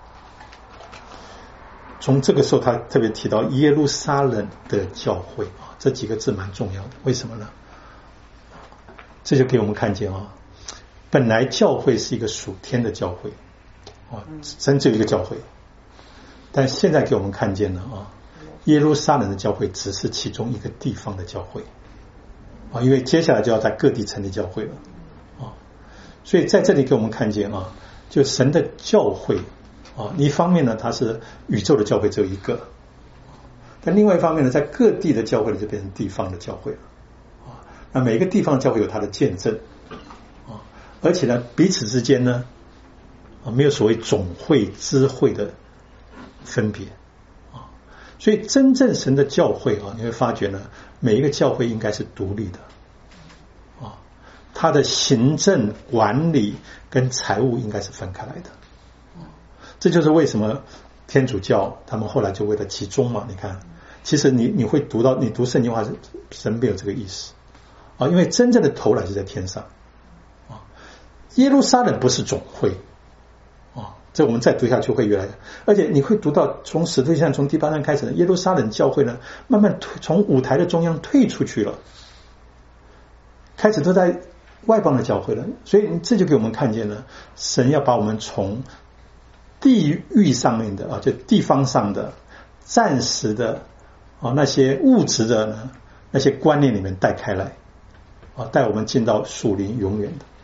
从这个时候他特别提到耶路撒冷的教会这几个字蛮重要的。为什么呢？这就给我们看见本来教会是一个属天的教会真只有一个教会，但现在给我们看见了耶路撒冷的教会只是其中一个地方的教会因为接下来就要在各地成立教会了所以在这里给我们看见就神的教会一方面呢它是宇宙的教会只有一个，但另外一方面呢在各地的教会就变成地方的教会了那每个地方的教会有它的见证而且呢彼此之间呢没有所谓总会支会的分别所以真正神的教会你会发觉呢每一个教会应该是独立的它的行政管理跟财务应该是分开来的这就是为什么天主教他们后来就为了集中嘛，你看其实你会读到你读圣经话神没有这个意思啊，因为真正的头来是在天上啊。耶路撒冷不是总会啊，这我们再读下去会越来越，而且你会读到从使徒行传从第8章开始，耶路撒冷教会呢慢慢从舞台的中央退出去了，开始都在外邦的教会了。所以这就给我们看见了，神要把我们从地域上面的啊，就地方上的暂时的啊那些物质的呢那些观念里面带开来啊，带我们进到属灵永远的，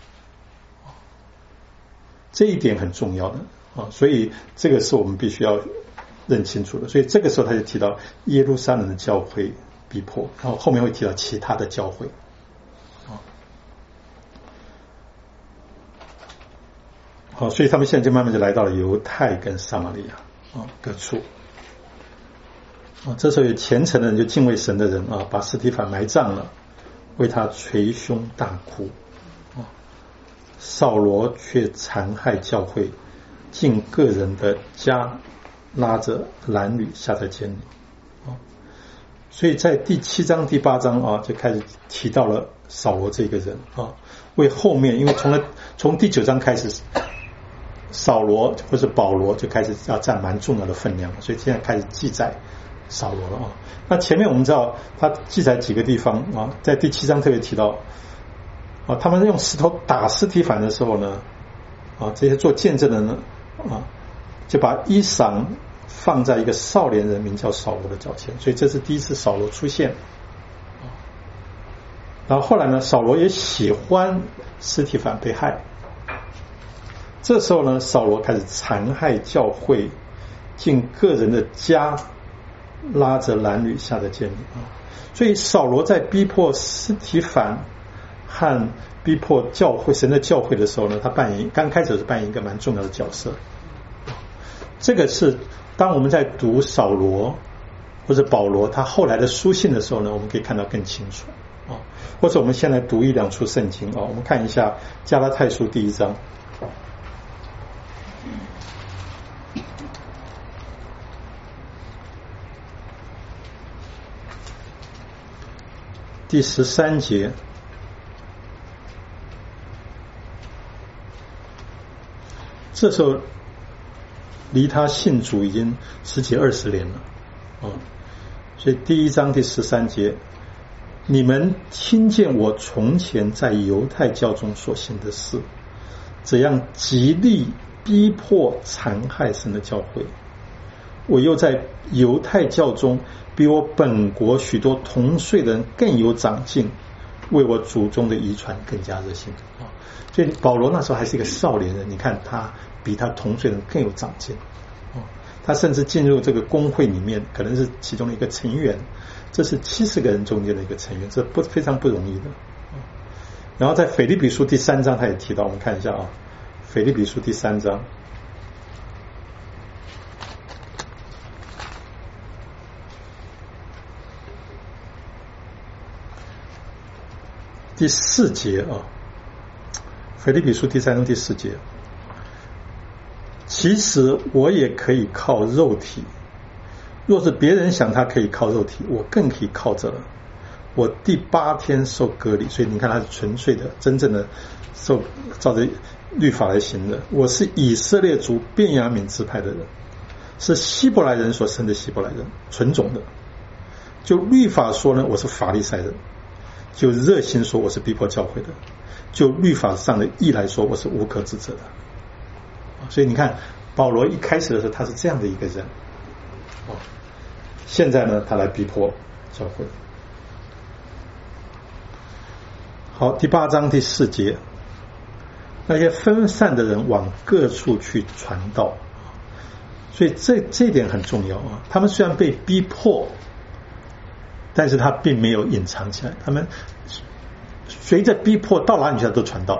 这一点很重要的啊，所以这个是我们必须要认清楚的。所以这个时候他就提到耶路撒冷的教会逼迫，然后后面会提到其他的教会啊。好，所以他们现在就慢慢就来到了犹太跟撒玛利亚啊各处啊。这时候有虔诚的人，就敬畏神的人啊，把司提反埋葬了，为他捶胸大哭啊。扫罗却残害教会，进个人的家，拉着男女下在监里啊。所以在第7章第8章啊，就开始提到了扫罗这个人啊，为后面，因为从第9章开始，扫罗或者保罗就开始要占蛮重要的分量，所以现在开始记载扫罗了啊。那前面我们知道他记载几个地方啊，在第7章特别提到啊，他们用石头打司提反的时候呢，啊，这些做见证的呢啊，就把衣裳放在一个少年人名叫扫罗的脚前，所以这是第一次扫罗出现。然后后来呢，扫罗也喜欢司提反被害。这时候呢，扫罗开始残害教会，进个人的家，拉着男女下在监里啊。所以扫罗在逼迫司提反和逼迫教会神的教会的时候呢，他刚开始是扮演一个蛮重要的角色。这个是当我们在读扫罗或者保罗他后来的书信的时候呢，我们可以看到更清楚啊。或者我们先来读1-2处圣经啊，我们看一下加拉太书第1章。第13节，这时候离他信主已经10几20年了啊，所以第1章第13节，你们听见我从前在犹太教中所行的事，怎样极力逼迫残害神的教会，我又在犹太教中比我本国许多同岁的人更有长进，为我祖宗的遗传更加热心啊。所以保罗那时候还是一个少年人，你看他比他同岁的人更有长进啊。他甚至进入这个公会里面，可能是其中的一个成员，这是70个人中间的一个成员，这非常不容易的啊。然后在腓立比书第3章他也提到，我们看一下啊，腓立比书第3章。第4节啊，腓立比书第3章第4节，其实我也可以靠肉体，若是别人想他可以靠肉体，我更可以靠着了。我第8天受割礼，所以你看他是纯粹的真正的受照着律法来行的。我是以色列族便雅悯支派的人，是希伯来人所生的希伯来人，纯种的。就律法说呢，我是法利赛人；就热心说，我是逼迫教会的；就律法上的义来说，我是无可指责的。所以你看保罗一开始的时候他是这样的一个人，现在呢他来逼迫教会。好，第8章第4节，那些分散的人往各处去传道，所以这一点很重要啊。他们虽然被逼迫，但是他并没有隐藏起来，他们随着逼迫到哪里去都传道。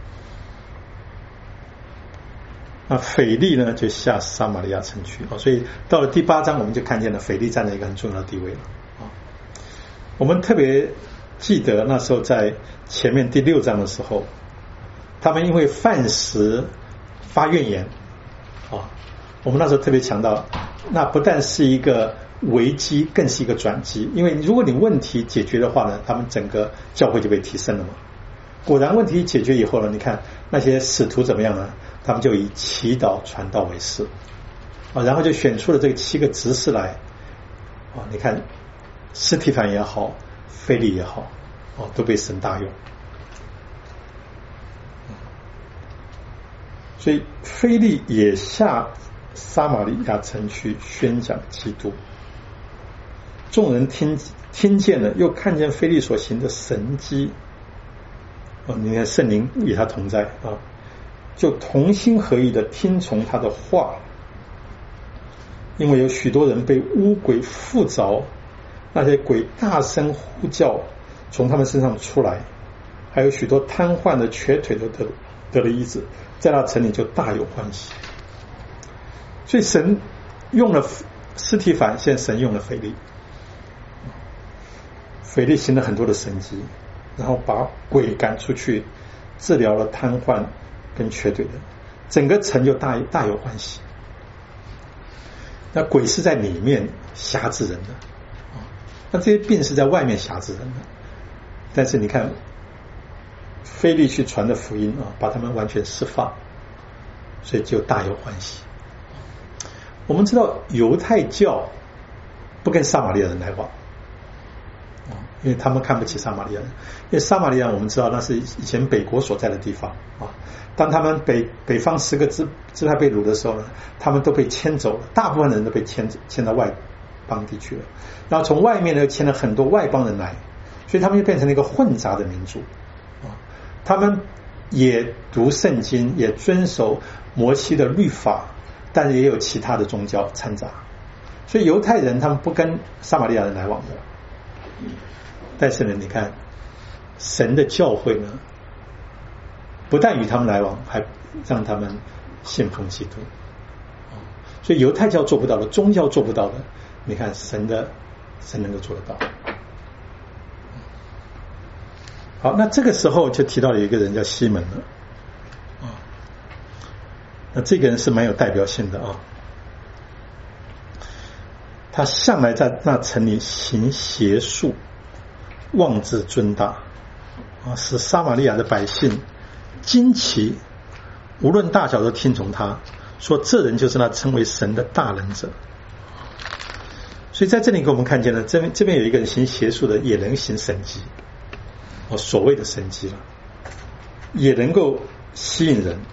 那腓利呢就下撒玛利亚城去，所以到了第8章我们就看见了腓利占了一个很重要的地位了。我们特别记得那时候在前面第6章的时候，他们因为饭食发怨言啊，我们那时候特别强调，那不但是一个危机更是一个转机，因为如果你问题解决的话呢，他们整个教会就被提升了嘛。果然问题解决以后呢，你看那些使徒怎么样呢？他们就以祈祷传道为事然后就选出了这个7个执事来你看司提反也好，腓利也好都被神大用。所以腓利也下撒玛利亚城去宣讲基督，众人听见了，又看见腓利所行的神迹你看圣灵与他同在就同心合意的听从他的话。因为有许多人被污鬼附着，那些鬼大声呼叫从他们身上出来，还有许多瘫痪的瘸腿的得了医治，在那城里就大有欢喜。所以神用了司提反，现在神用了腓利。腓利行了很多的神迹，然后把鬼赶出去，治疗了瘫痪跟瘸腿的，整个城就大有欢喜。那鬼是在里面辖制人的那这些病是在外面辖制人的。但是你看腓利去传的福音把他们完全释放，所以就大有欢喜。我们知道犹太教不跟撒玛利亚人来往因为他们看不起撒玛利亚人，因为撒玛利亚我们知道那是以前北国所在的地方当他们北方10个支派被掳的时候呢，他们都被迁走了，大部分人都被迁到外邦地区了，然后从外面呢迁了很多外邦人来，所以他们就变成了一个混杂的民族他们也读圣经，也遵守摩西的律法，但是也有其他的宗教掺杂，所以犹太人他们不跟撒玛利亚人来往的。但是呢，你看神的教会呢，不但与他们来往，还让他们信奉基督所以犹太教做不到的，宗教做不到的，你看神能够做得到。好，那这个时候就提到了一个人叫西门了那这个人是蛮有代表性的他向来在那城里行邪术，妄自尊大使撒玛利亚的百姓惊奇，无论大小都听从他，说这人就是那称为神的大能者。所以在这里给我们看见了，这边有一个人行邪术的也能行神迹所谓的神迹了，也能够吸引人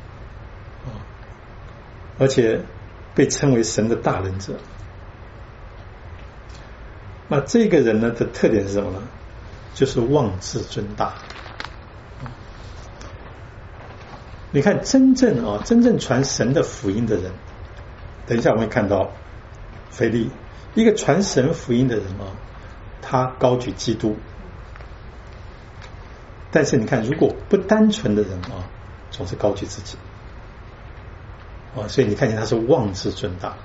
而且被称为神的大能者。那这个人呢的特点是什么呢？就是妄自尊大你看真正传神的福音的人，等一下我们会看到腓利，一个传神福音的人他高举基督。但是你看如果不单纯的人总是高举自己所以你看见他是妄自尊大。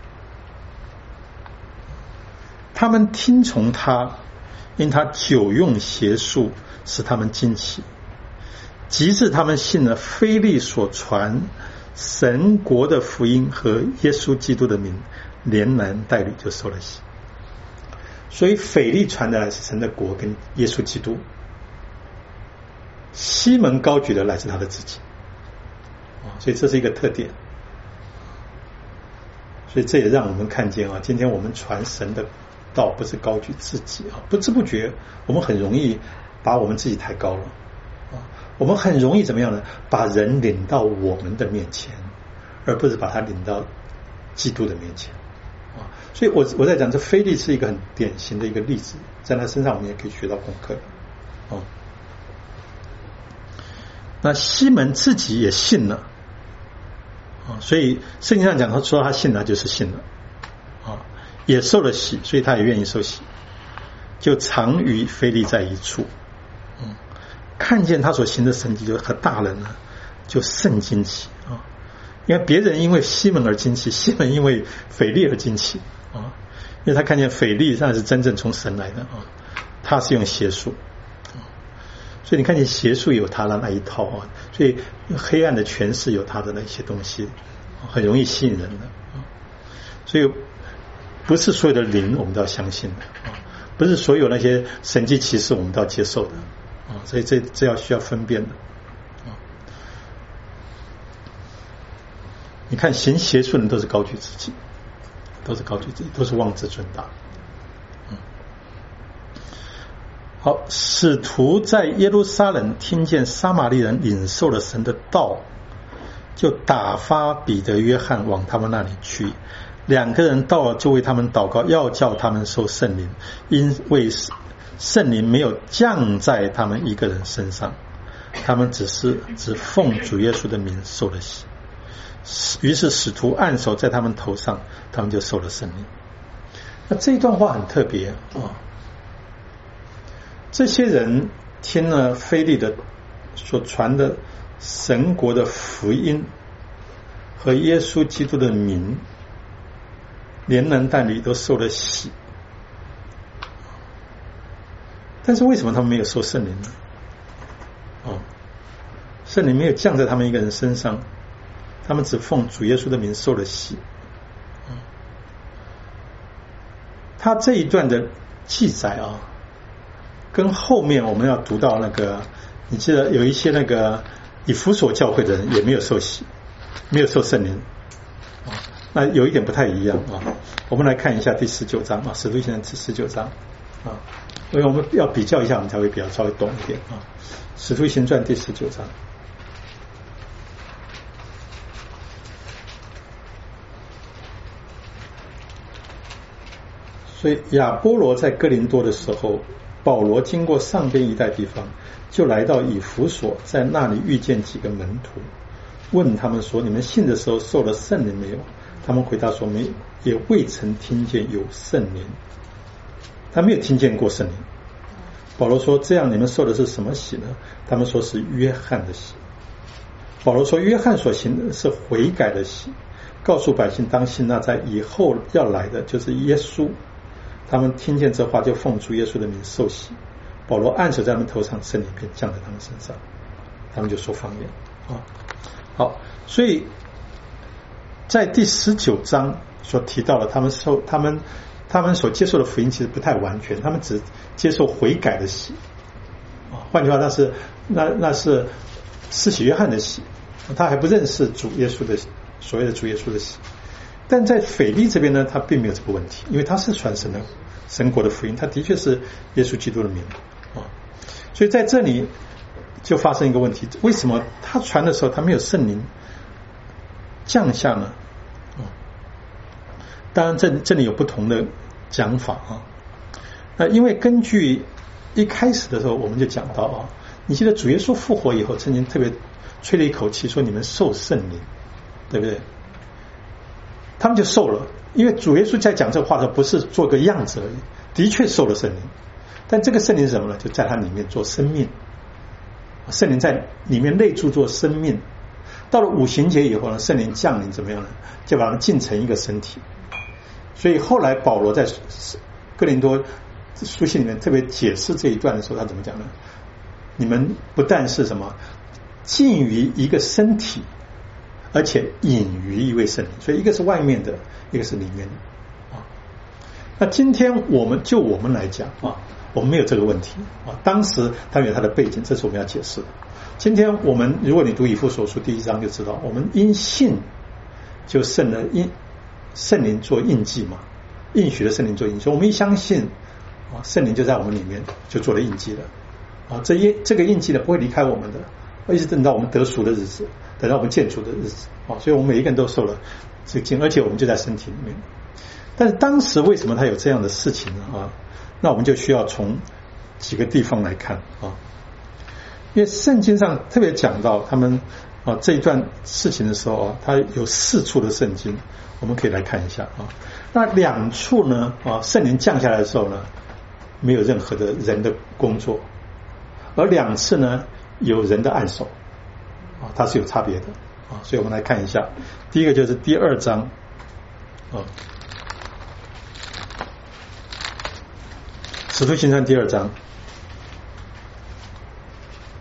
他们听从他，因他久用邪术，使他们惊奇，及至他们信了腓利所传神国的福音和耶稣基督的名，连男带女就受了洗。所以腓利传的来是神的国跟耶稣基督，西门高举的来自他的自己所以这是一个特点。所以这也让我们看见今天我们传神的道不是高举自己不知不觉我们很容易把我们自己抬高了我们很容易怎么样呢？把人领到我们的面前，而不是把他领到基督的面前所以我在讲这腓利是一个很典型的一个例子，在他身上我们也可以学到功课那西门自己也信了所以圣经上讲他说他信了就是信了也受了洗，所以他也愿意受洗，就常与腓利在一处看见他所行的神迹就和大人呢就甚惊奇因为别人因为西门而惊奇，西门因为腓利而惊奇因为他看见腓利那是真正从神来的他是用邪术所以你看见邪术有他的那一套所以黑暗的权势有他的那些东西很容易吸引人的所以不是所有的灵我们都要相信的啊，不是所有那些神迹奇事我们都要接受的啊，所以这要需要分辨的啊。你看行邪术的人都是高举自己，都是妄自尊大。好，使徒在耶路撒冷听见撒玛利人领受了神的道，就打发彼得、约翰往他们那里去。2个人到了，就为他们祷告，要叫他们受圣灵，因为圣灵没有降在他们一个人身上，他们只奉主耶稣的名受了洗。于是使徒按手在他们头上，他们就受了圣灵。那这一段话很特别啊。这些人听了腓利的所传的神国的福音和耶稣基督的名，连男带女都受了洗，但是为什么他们没有受圣灵呢？圣灵没有降在他们一个人身上，他们只奉主耶稣的名受了洗。他这一段的记载啊，跟后面我们要读到那个，你记得有一些那个以弗所教会的人也没有受洗，没有受圣灵，那有一点不太一样啊。我们来看一下第19章啊，使徒行传第19章啊，因为我们要比较一下，我们才会比较稍微懂一点啊。使徒行传第19章。所以亚波罗在哥林多的时候，保罗经过上边一带地方，就来到以弗所，在那里遇见几个门徒，问他们说：你们信的时候受了圣灵没有？他们回答说：没，也未曾听见有圣灵。他没有听见过圣灵。保罗说：这样你们受的是什么洗呢？他们说是约翰的洗。保罗说：约翰所行的是悔改的洗，告诉百姓当信那在以后要来的就是耶稣。他们听见这话，就奉主耶稣的名受洗。保罗按手在他们头上，圣灵便降在他们身上，他们就说方言啊。好，所以在第19章所提到的，他们所接受的福音其实不太完全，他们只接受悔改的洗啊。换句话，那是施洗约翰的洗，他还不认识主耶稣的所谓的主耶稣的洗。但在腓利这边呢，他并没有这个问题，因为他是传神国的福音，他的确是耶稣基督的名啊。所以在这里就发生一个问题，为什么他传的时候他没有圣灵降下呢？当然这里有不同的讲法啊。那因为根据一开始的时候我们就讲到啊，你记得主耶稣复活以后曾经特别吹了一口气说你们受圣灵，对不对？他们就受了，因为主耶稣在讲这话的时候不是做个样子而已，的确受了圣灵。但这个圣灵是什么呢？就在他里面做生命，圣灵在里面内住做生命。到了五旬节以后呢，圣灵降临怎么样呢？就把它们进成一个身体。所以后来保罗在哥林多书信里面特别解释这一段的时候，他怎么讲呢？你们不但是什么进于一个身体，而且隐于一位圣灵，所以一个是外面的，一个是里面的啊。那今天我们来讲啊，我们没有这个问题啊。当时他有他的背景，这是我们要解释的。今天我们如果你读以弗所书第1章就知道，我们因信就圣了圣灵做印记嘛，应许的圣灵做印记。我们一相信啊，圣灵就在我们里面就做了印记了啊。这个印记呢不会离开我们的，一直等到我们得赎的日子，等到我们见主的日子啊。所以我们每一个人都受了这个浸，而且我们就在身体里面。但是当时为什么他有这样的事情呢啊？那我们就需要从几个地方来看啊。因为圣经上特别讲到他们啊这一段事情的时候啊，它有4处的圣经，我们可以来看一下啊。那2处呢啊，圣灵降下来的时候呢，没有任何的人的工作，而2次呢有人的按手啊，它是有差别的啊。所以我们来看一下，第一个就是第2章啊，使徒行传第2章。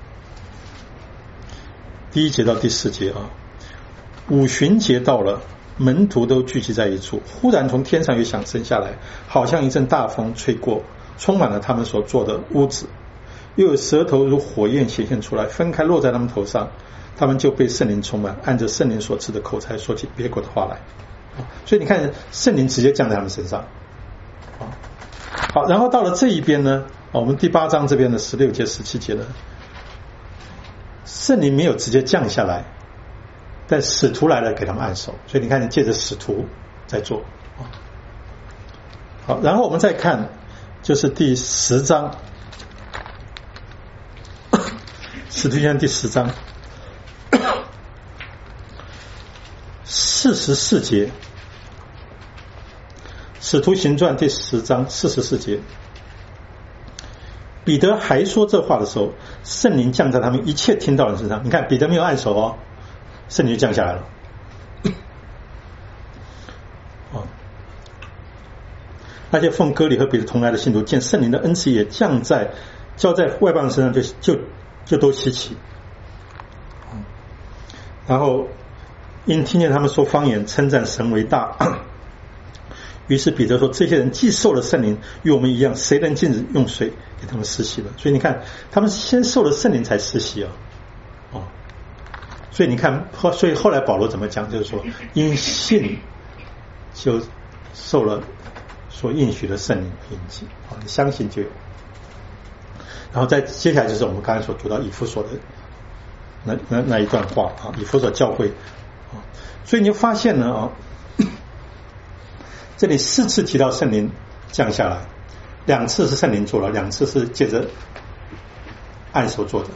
第1节到第4节啊，五旬节到了， 门徒都聚集在一处，忽然从天上有响声下来，好像一阵大风吹过，充满了他们所坐的屋子，又有舌头如火焰显现出来，分开落在他们头上，他们就被圣灵充满，按着圣灵所赐的口才说起别国的话来。所以你看，圣灵直接降在他们身上。好，然后到了这一边呢，我们第8章这边的16节17节呢，圣灵没有直接降下来，但使徒来了给他们按手，所以你看你借着使徒在做。好，然后我们再看就是第10章，使徒行传第10章44节，使徒行传第10章44节，彼得还说这话的时候，圣灵降在他们一切听到的人身上。你看彼得没有按手哦，圣灵就降下来了。那些奉割礼和彼得同来的信徒见圣灵的恩赐也交在外邦人身上，就都稀奇。然后因听见他们说方言，称赞神为大。于是彼得说，这些人既受了圣灵，与我们一样，谁能禁止用水给他们施洗了？所以你看，他们先受了圣灵才施洗啊。所以你看，所以后来保罗怎么讲？就是说，因信就受了所应许的圣灵印记，你相信就有。然后再接下来就是我们刚才所读到以弗所的那一段话啊，以弗所教会。所以你就发现呢这里4次提到圣灵降下来，2次是圣灵做了，2次是借着按手做的。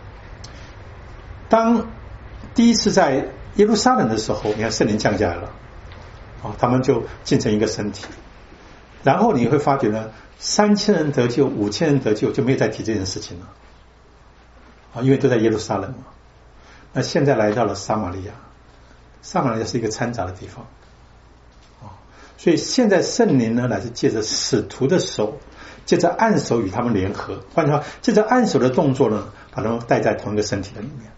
当第一次在耶路撒冷的时候，你看圣灵降下来了，他们就进成一个身体。然后你会发觉呢，3000人得救，5000人得救，就没有再提这件事情了，因为都在耶路撒冷嘛。那现在来到了撒玛利亚，撒玛利亚是一个掺杂的地方，所以现在圣灵呢，乃是借着使徒的手，借着按手与他们联合，换句话，借着按手的动作呢，把他们带在同一个身体的里面。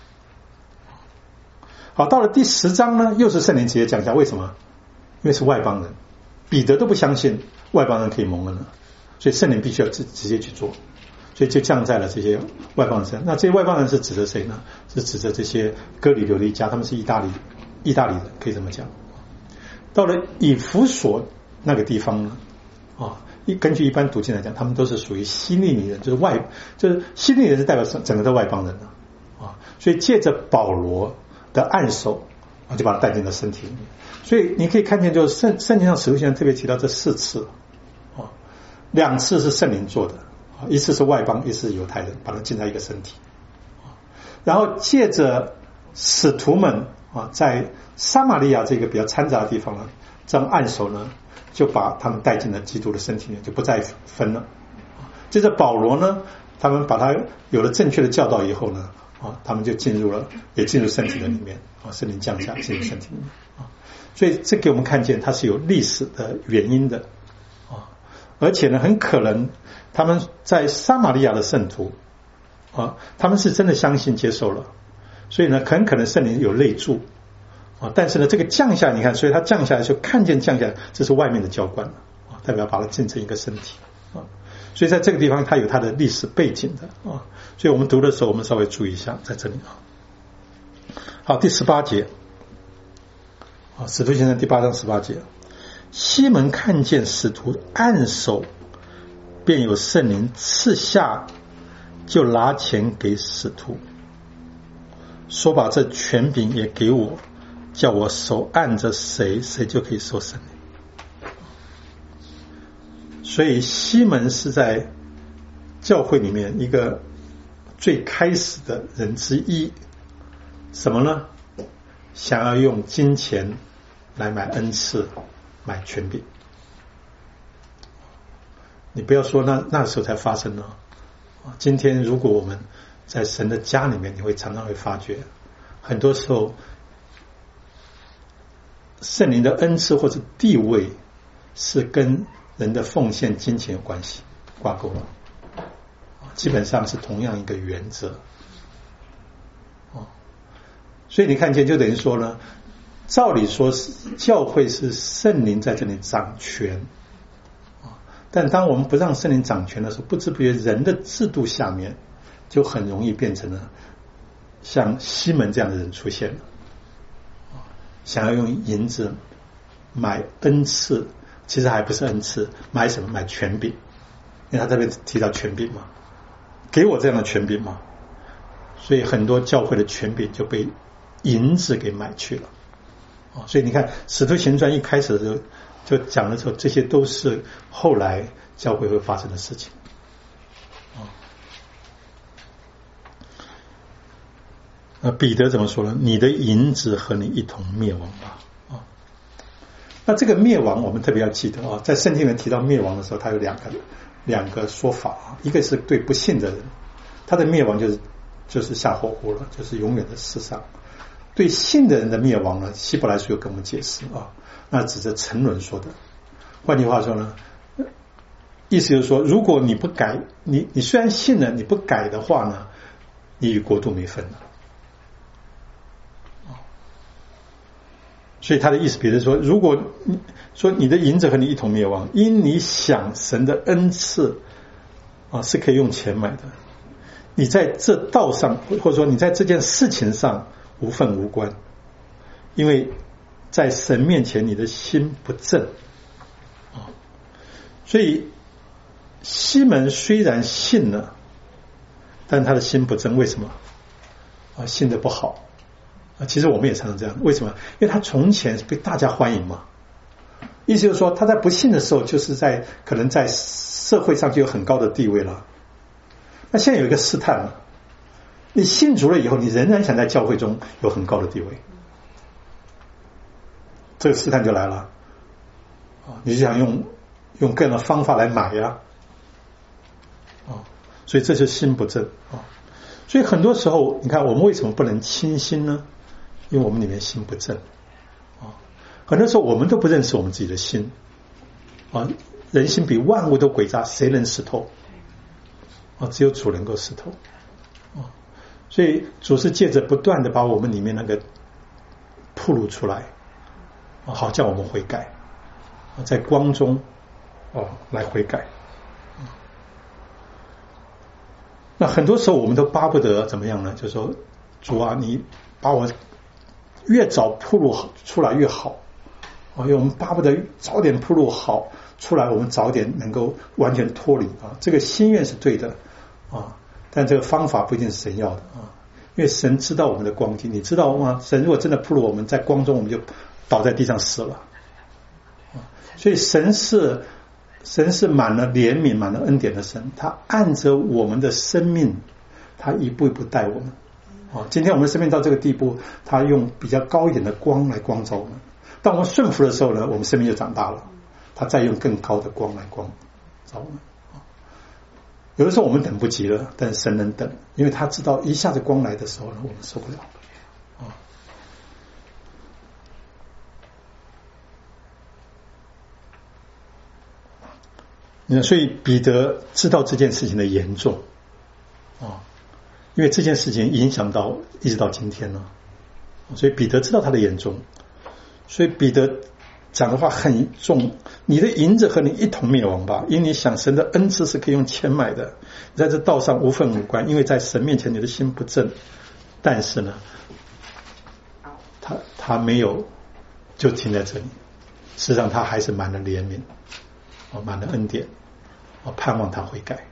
好，到了第10章呢，又是圣灵直接降下，为什么？因为是外邦人，彼得都不相信外邦人可以蒙恩了，所以圣灵必须要直接去做，所以就降在了这些外邦人身上。那这些外邦人是指着谁呢？是指着这些哥里流的一家，他们是意大利人，可以这么讲。到了以弗所那个地方呢，根据一般读经来讲，他们都是属于希利尼人，就是希利尼人是代表整个的外邦人的所以借着保罗的按手就把他带进了身体里面。所以你可以看见，就是圣经上使徒行传特别提到这4次，2次是圣灵做的，1次是外邦，1次是犹太人，把他进在一个身体。然后借着使徒们在撒玛利亚这个比较掺杂的地方呢，这样按手呢，就把他们带进了基督的身体里面，就不再分了。接着保罗呢，他们把他有了正确的教导以后呢，他们就进入身体的里面，圣灵降下进入身体里面。所以这给我们看见它是有历史的原因的，而且呢，很可能他们在撒玛利亚的圣徒他们是真的相信接受了，所以呢，很可能圣灵有内住但是呢，这个降下，你看，所以他降下来就看见降下来，这是外面的教官代表把它进成一个身体所以在这个地方它有它的历史背景的所以我们读的时候我们稍微注意一下在这里好，第18节使徒行传第8章18节，西门看见使徒按手，便有圣灵赐下，就拿钱给使徒，说把这权柄也给我，叫我手按着谁就可以受圣灵。所以西门是在教会里面一个最开始的人之一，什么呢？想要用金钱来买恩赐，买权柄。你不要说那时候才发生了，今天如果我们在神的家里面，你会常常会发觉，很多时候圣灵的恩赐或者地位是跟人的奉献金钱有关系挂钩了，基本上是同样一个原则所以你看见就等于说呢， 照理说教会是圣灵在这里掌权，但当我们不让圣灵掌权的时候，不知不觉人的制度下面就很容易变成了像西门这样的人出现了，想要用银子买恩赐，其实还不是恩赐，买什么？买权柄。因为他这边提到权柄嘛，给我这样的权柄嘛，所以很多教会的权柄就被银子给买去了。所以你看使徒行传一开始的时候就讲的时候，这些都是后来教会会发生的事情。彼得怎么说呢？你的银子和你一同灭亡吧。那这个灭亡我们特别要记得啊，在圣经里提到灭亡的时候，它有两个说法啊，一个是对不信的人，他的灭亡就是下火湖了，就是永远的世上。对信的人的灭亡呢，希伯来书有跟我们解释啊，那指着沉沦说的。换句话说呢，意思就是说，如果你不改，你虽然信了，你不改的话呢，你与国度没分了。所以他的意思，比如说，如果你说你的银子和你一同灭亡，因你想神的恩赐是可以用钱买的，你在这道上，或者说你在这件事情上无份无关，因为在神面前你的心不正。所以西门虽然信了，但他的心不正，为什么？信得不好。其实我们也常常这样，为什么？因为他从前被大家欢迎嘛，意思就是说他在不信的时候，就是可能在社会上就有很高的地位了。那现在有一个试探了，你信主了以后，你仍然想在教会中有很高的地位，这个试探就来了。你就想用各样的方法来买呀，所以这就是心不正啊。所以很多时候，你看我们为什么不能清心呢？因为我们里面心不正很多时候我们都不认识我们自己的心人心比万物都诡诈，谁能识透只有主能够识透所以主是借着不断的把我们里面那个暴露出来好叫我们悔改在光中来悔改那很多时候我们都巴不得怎么样呢？就是说主啊，你把我越早暴露出来越好因为我们巴不得早点暴露好出来，我们早点能够完全脱离这个心愿是对的但这个方法不一定是神要的因为神知道我们的光景，你知道吗？神如果真的暴露我们在光中，我们就倒在地上死了所以神是满了怜悯满了恩典的神，他按着我们的生命他一步一步带我们今天我们的生命到这个地步，他用比较高一点的光来光照我们，当我们顺服的时候呢，我们生命就长大了，他再用更高的光来光照我们有的时候我们等不及了，但神能等，因为他知道一下子光来的时候呢，我们受不了所以彼得知道这件事情的严重因为这件事情影响到一直到今天了所以彼得知道他的严重，所以彼得讲的话很重，你的银子和你一同灭亡吧，因为你想神的恩赐是可以用钱买的，你在这道上无份无关，因为在神面前你的心不正。但是呢他没有就停在这里，事实上他还是满了怜悯满了恩典盼望他悔改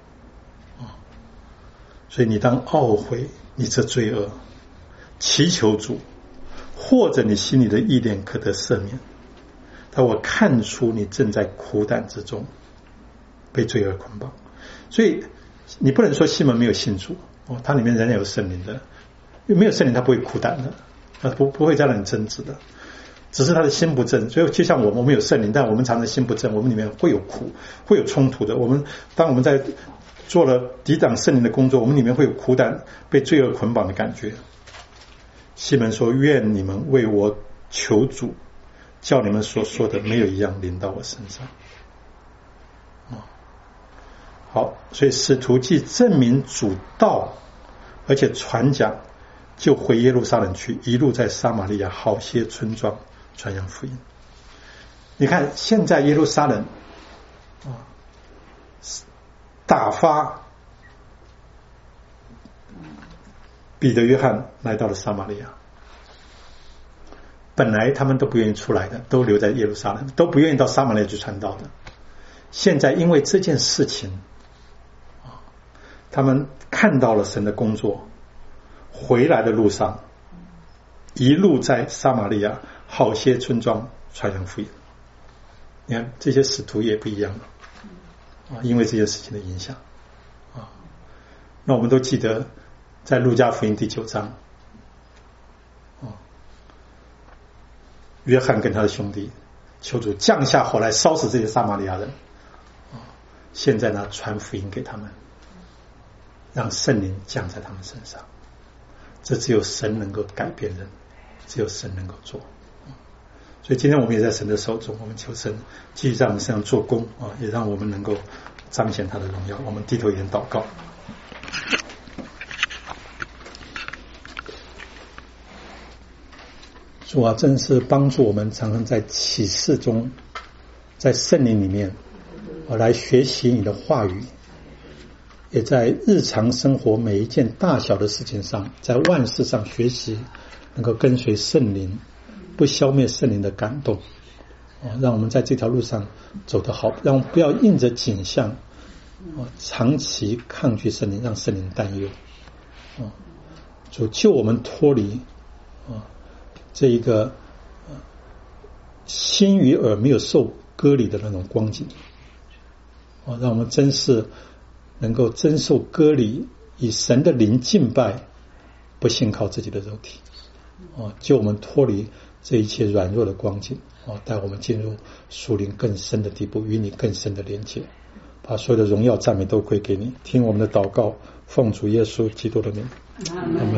所以你当懊悔你这罪恶，祈求主，或者你心里的意念可得赦免。但我看出你正在苦胆之中，被罪恶捆绑。所以你不能说西门没有信主他里面仍然有圣灵的，因为没有圣灵他不会苦胆的，他不会这样很真挚的，只是他的心不正。所以就像我们有圣灵，但我们常常心不正，我们里面会有苦，会有冲突的。当我们在做了抵挡圣灵的工作，我们里面会有苦胆被罪恶捆绑的感觉。西门说，愿你们为我求主，叫你们所说的没有一样临到我身上好，所以使徒既证明主道，而且传讲，就回耶路撒冷去，一路在撒玛利亚好些村庄传扬福音。你看现在耶路撒冷打发彼得约翰来到了撒玛利亚，本来他们都不愿意出来的，都留在耶路撒冷，都不愿意到撒玛利亚去传道的。现在因为这件事情他们看到了神的工作，回来的路上一路在撒玛利亚好些村庄传扬福音。你看这些使徒也不一样了因为这件事情的影响那我们都记得在路加福音第9章约翰跟他的兄弟求主降下火来烧死这些撒玛利亚人现在呢传福音给他们，让圣灵降在他们身上。这只有神能够改变人，只有神能够做。所以今天我们也在神的手中，我们求神继续在我们身上做工也让我们能够彰显他的荣耀。我们低头一点祷告。主啊，真是帮助我们常常在启示中，在圣灵里面来学习你的话语，也在日常生活每一件大小的事情上，在万事上学习能够跟随圣灵，不消灭圣灵的感动让我们在这条路上走得好，让我们不要应着景象长期抗拒圣灵，让圣灵担忧主救我们脱离这一个心与耳没有受割礼的那种光景让我们真是能够真受割礼，以神的灵敬拜，不信靠自己的肉体救我们脱离这一切软弱的光景带我们进入属灵更深的地步，与你更深的连结，把所有的荣耀赞美都归给你。听我们的祷告，奉主耶稣基督的名，阿们。